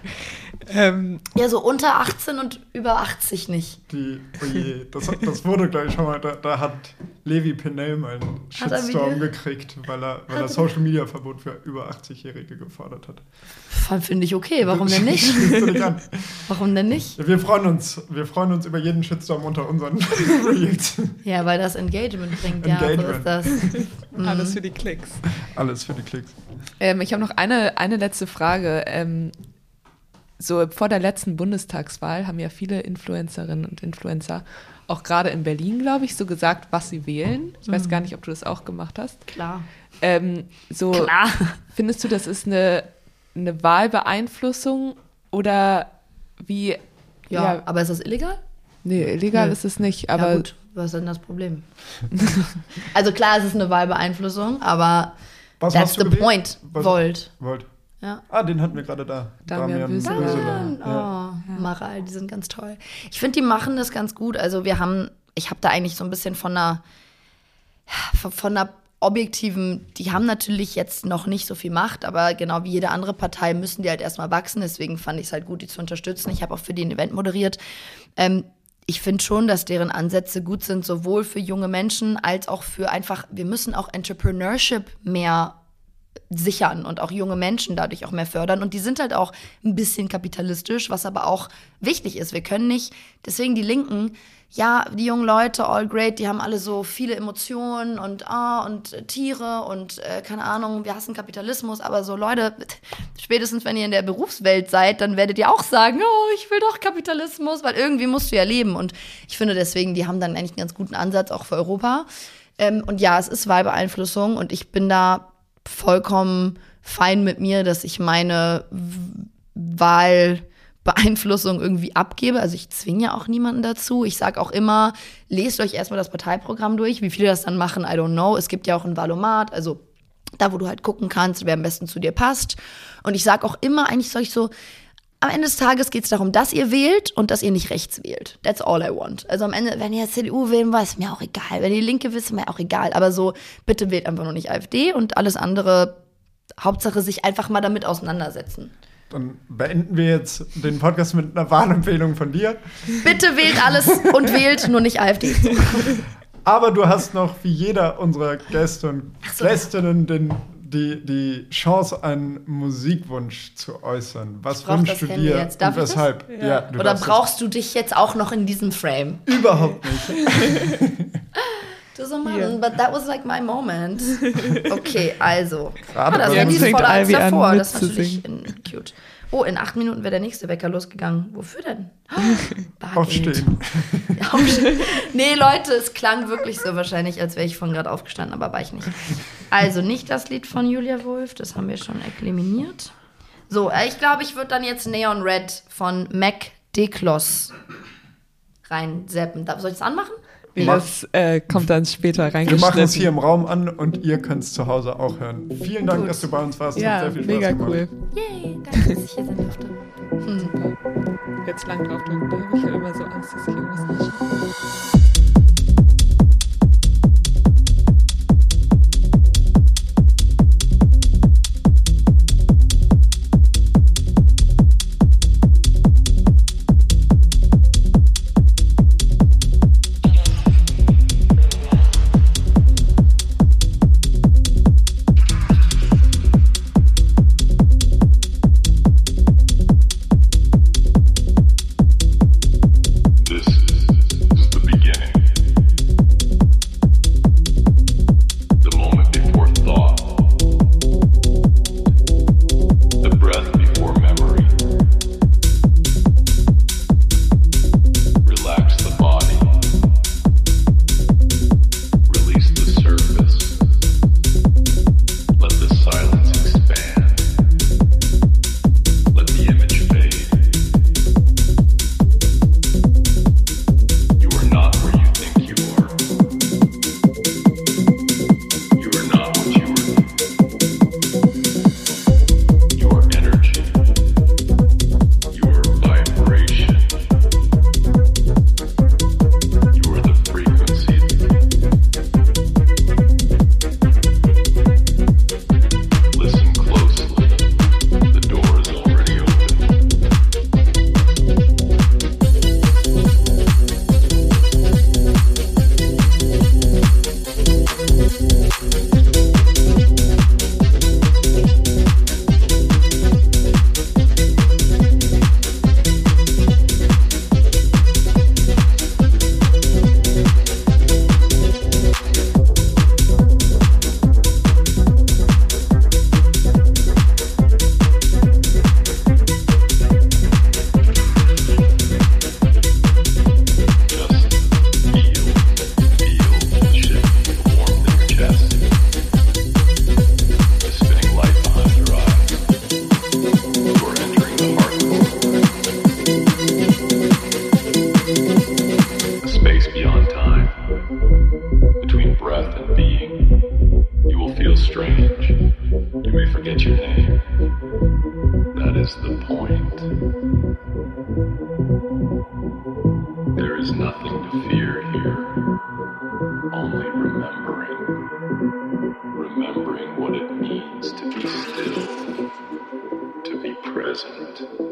[SPEAKER 5] Ähm.
[SPEAKER 4] Ja, so unter achtzehn und über achtzig nicht.
[SPEAKER 3] Die, oh je, das, das wurde gleich schon mal, da, da hat Levi Pennell mal einen Shitstorm gekriegt, weil er, weil er Social-Media-Verbot für über achtzig-Jährige gefordert hat.
[SPEAKER 4] Finde ich okay, warum denn nicht?
[SPEAKER 3] nicht an.
[SPEAKER 4] Warum denn nicht?
[SPEAKER 3] Wir freuen uns, wir freuen uns über jeden Shitstorm unter unseren Reels.
[SPEAKER 4] Ja, weil das Engagement bringt,
[SPEAKER 3] Engagement.
[SPEAKER 4] ja, so ist das.
[SPEAKER 5] Alles für die Klicks.
[SPEAKER 3] Alles für die Klicks.
[SPEAKER 5] Ähm, ich habe noch eine, eine letzte Frage. Ähm, So vor der letzten Bundestagswahl haben ja viele Influencerinnen und Influencer, auch gerade in Berlin, glaube ich, so gesagt, was sie wählen. Ich mhm. weiß gar nicht, ob du das auch gemacht hast.
[SPEAKER 4] Klar.
[SPEAKER 5] Ähm, so,
[SPEAKER 4] Klar.
[SPEAKER 5] Findest du, das ist eine, eine Wahlbeeinflussung oder wie?
[SPEAKER 4] Ja,
[SPEAKER 5] ja,
[SPEAKER 4] aber ist das illegal?
[SPEAKER 5] Nee, illegal
[SPEAKER 4] nee.
[SPEAKER 5] ist es nicht. Aber
[SPEAKER 4] ja gut, was ist denn das Problem? Also klar, es ist eine Wahlbeeinflussung, aber
[SPEAKER 3] was
[SPEAKER 4] that's the
[SPEAKER 3] gewählt?
[SPEAKER 4] point.
[SPEAKER 3] Was?
[SPEAKER 4] Volt.
[SPEAKER 3] Volt.
[SPEAKER 4] Ja.
[SPEAKER 3] Ah, den hatten wir gerade da.
[SPEAKER 5] Damian Büsseler.
[SPEAKER 3] Büsseler.
[SPEAKER 4] Oh,
[SPEAKER 3] Ja.
[SPEAKER 4] Maral, die sind ganz toll. Ich finde, die machen das ganz gut. Also wir haben, ich habe da eigentlich so ein bisschen von einer, von einer objektiven, die haben natürlich jetzt noch nicht so viel Macht, aber genau wie jede andere Partei müssen die halt erstmal wachsen. Deswegen fand ich es halt gut, die zu unterstützen. Ich habe auch für die ein Event moderiert. Ähm, ich finde schon, dass deren Ansätze gut sind, sowohl für junge Menschen als auch für einfach, wir müssen auch Entrepreneurship mehr sichern und auch junge Menschen dadurch auch mehr fördern. Und die sind halt auch ein bisschen kapitalistisch, was aber auch wichtig ist. Wir können nicht, deswegen die Linken, ja, die jungen Leute, all great, die haben alle so viele Emotionen und ah, und äh, Tiere und äh, keine Ahnung, wir hassen Kapitalismus, aber so Leute, spätestens wenn ihr in der Berufswelt seid, dann werdet ihr auch sagen, oh, ich will doch Kapitalismus, weil irgendwie musst du ja leben. Und ich finde deswegen, die haben dann eigentlich einen ganz guten Ansatz auch für Europa. Ähm, und ja, es ist Wahlbeeinflussung und ich bin da vollkommen fein mit mir, dass ich meine Wahlbeeinflussung irgendwie abgebe. Also ich zwinge ja auch niemanden dazu. Ich sage auch immer, lest euch erstmal das Parteiprogramm durch. Wie viele das dann machen, I don't know. Es gibt ja auch ein Valomat, also da, wo du halt gucken kannst, wer am besten zu dir passt. Und ich sage auch immer, eigentlich soll ich so, am Ende des Tages geht es darum, dass ihr wählt und dass ihr nicht rechts wählt. That's all I want. Also am Ende, wenn ihr C D U wählen wollt, ist mir auch egal. Wenn ihr Linke wisst, ist mir auch egal. Aber so, bitte wählt einfach nur nicht AfD und alles andere, Hauptsache sich einfach mal damit auseinandersetzen.
[SPEAKER 3] Dann beenden wir jetzt den Podcast mit einer Wahlempfehlung von dir.
[SPEAKER 4] Bitte wählt alles und wählt nur nicht AfD.
[SPEAKER 3] Aber du hast noch, wie jeder unserer Gäste und
[SPEAKER 4] so.
[SPEAKER 3] Gästinnen, den, die, die Chance, einen Musikwunsch zu äußern. Was
[SPEAKER 4] Ich brauch
[SPEAKER 3] wünschst
[SPEAKER 4] das
[SPEAKER 3] du
[SPEAKER 4] Handy
[SPEAKER 3] dir
[SPEAKER 4] jetzt. Darf
[SPEAKER 3] und
[SPEAKER 4] ich das?
[SPEAKER 3] weshalb?
[SPEAKER 5] Ja.
[SPEAKER 3] Ja, du
[SPEAKER 4] Oder
[SPEAKER 3] darfst
[SPEAKER 4] brauchst du dich jetzt auch noch in diesem Frame?
[SPEAKER 3] das überhaupt nicht.
[SPEAKER 4] Du so, Mann,
[SPEAKER 5] Ja.
[SPEAKER 4] but that was like my moment. Okay, also.
[SPEAKER 3] Gerade
[SPEAKER 4] Ah, das
[SPEAKER 3] bei
[SPEAKER 4] Handy ist
[SPEAKER 5] fängt
[SPEAKER 4] voller als
[SPEAKER 5] Ivy an
[SPEAKER 4] davor. Das ist
[SPEAKER 5] mitzusingen.
[SPEAKER 4] natürlich in, cute. Oh, in acht Minuten wäre der nächste Wecker losgegangen. Wofür denn? Bargeld.
[SPEAKER 3] Aufstehen.
[SPEAKER 4] Ja, aufstehen. Nee, Leute, es klang wirklich so wahrscheinlich, als wäre ich von gerade aufgestanden, aber war ich nicht. Also nicht das Lied von Julia Wolf, das haben wir schon eliminiert. So, äh, ich glaube, ich würde dann jetzt Neon Red von Mac Deklos reinseppen. Darf- Soll ich das anmachen?
[SPEAKER 5] Nee,
[SPEAKER 3] Mach-
[SPEAKER 5] das äh, kommt dann später
[SPEAKER 3] Wir machen es hier
[SPEAKER 5] reingeschnitten.
[SPEAKER 3] im Raum an und ihr könnt es zu Hause auch hören. Vielen Dank,
[SPEAKER 4] Gut.
[SPEAKER 3] dass du bei uns warst. Es hat
[SPEAKER 5] Ja,
[SPEAKER 3] sehr viel Spaß
[SPEAKER 5] mega
[SPEAKER 3] gemacht.
[SPEAKER 5] cool.
[SPEAKER 4] Yay, danke, dass ich hier sein durfte.
[SPEAKER 5] Jetzt lang draufdrücken, da habe ich ja immer so Angst, dass ich irgendwas nicht schaffe.
[SPEAKER 6] This is the beginning. The moment before thought. The breath before memory. Relax the body. Release the surface. Let the silence expand. Let the image fade. You are not where you think you are. You are not what you are. You are energy. You are vibration. You are the frequency. Listen closely. The door is already open. Just feel, feel the shift, the warmth in your chest, the spinning light behind your eyes. You are entering the heart core, a space beyond time, between breath and being. You will feel strange. You may forget your name. That is the point. There is nothing to fear here, only remembering. Remembering what it means to be still, to be present.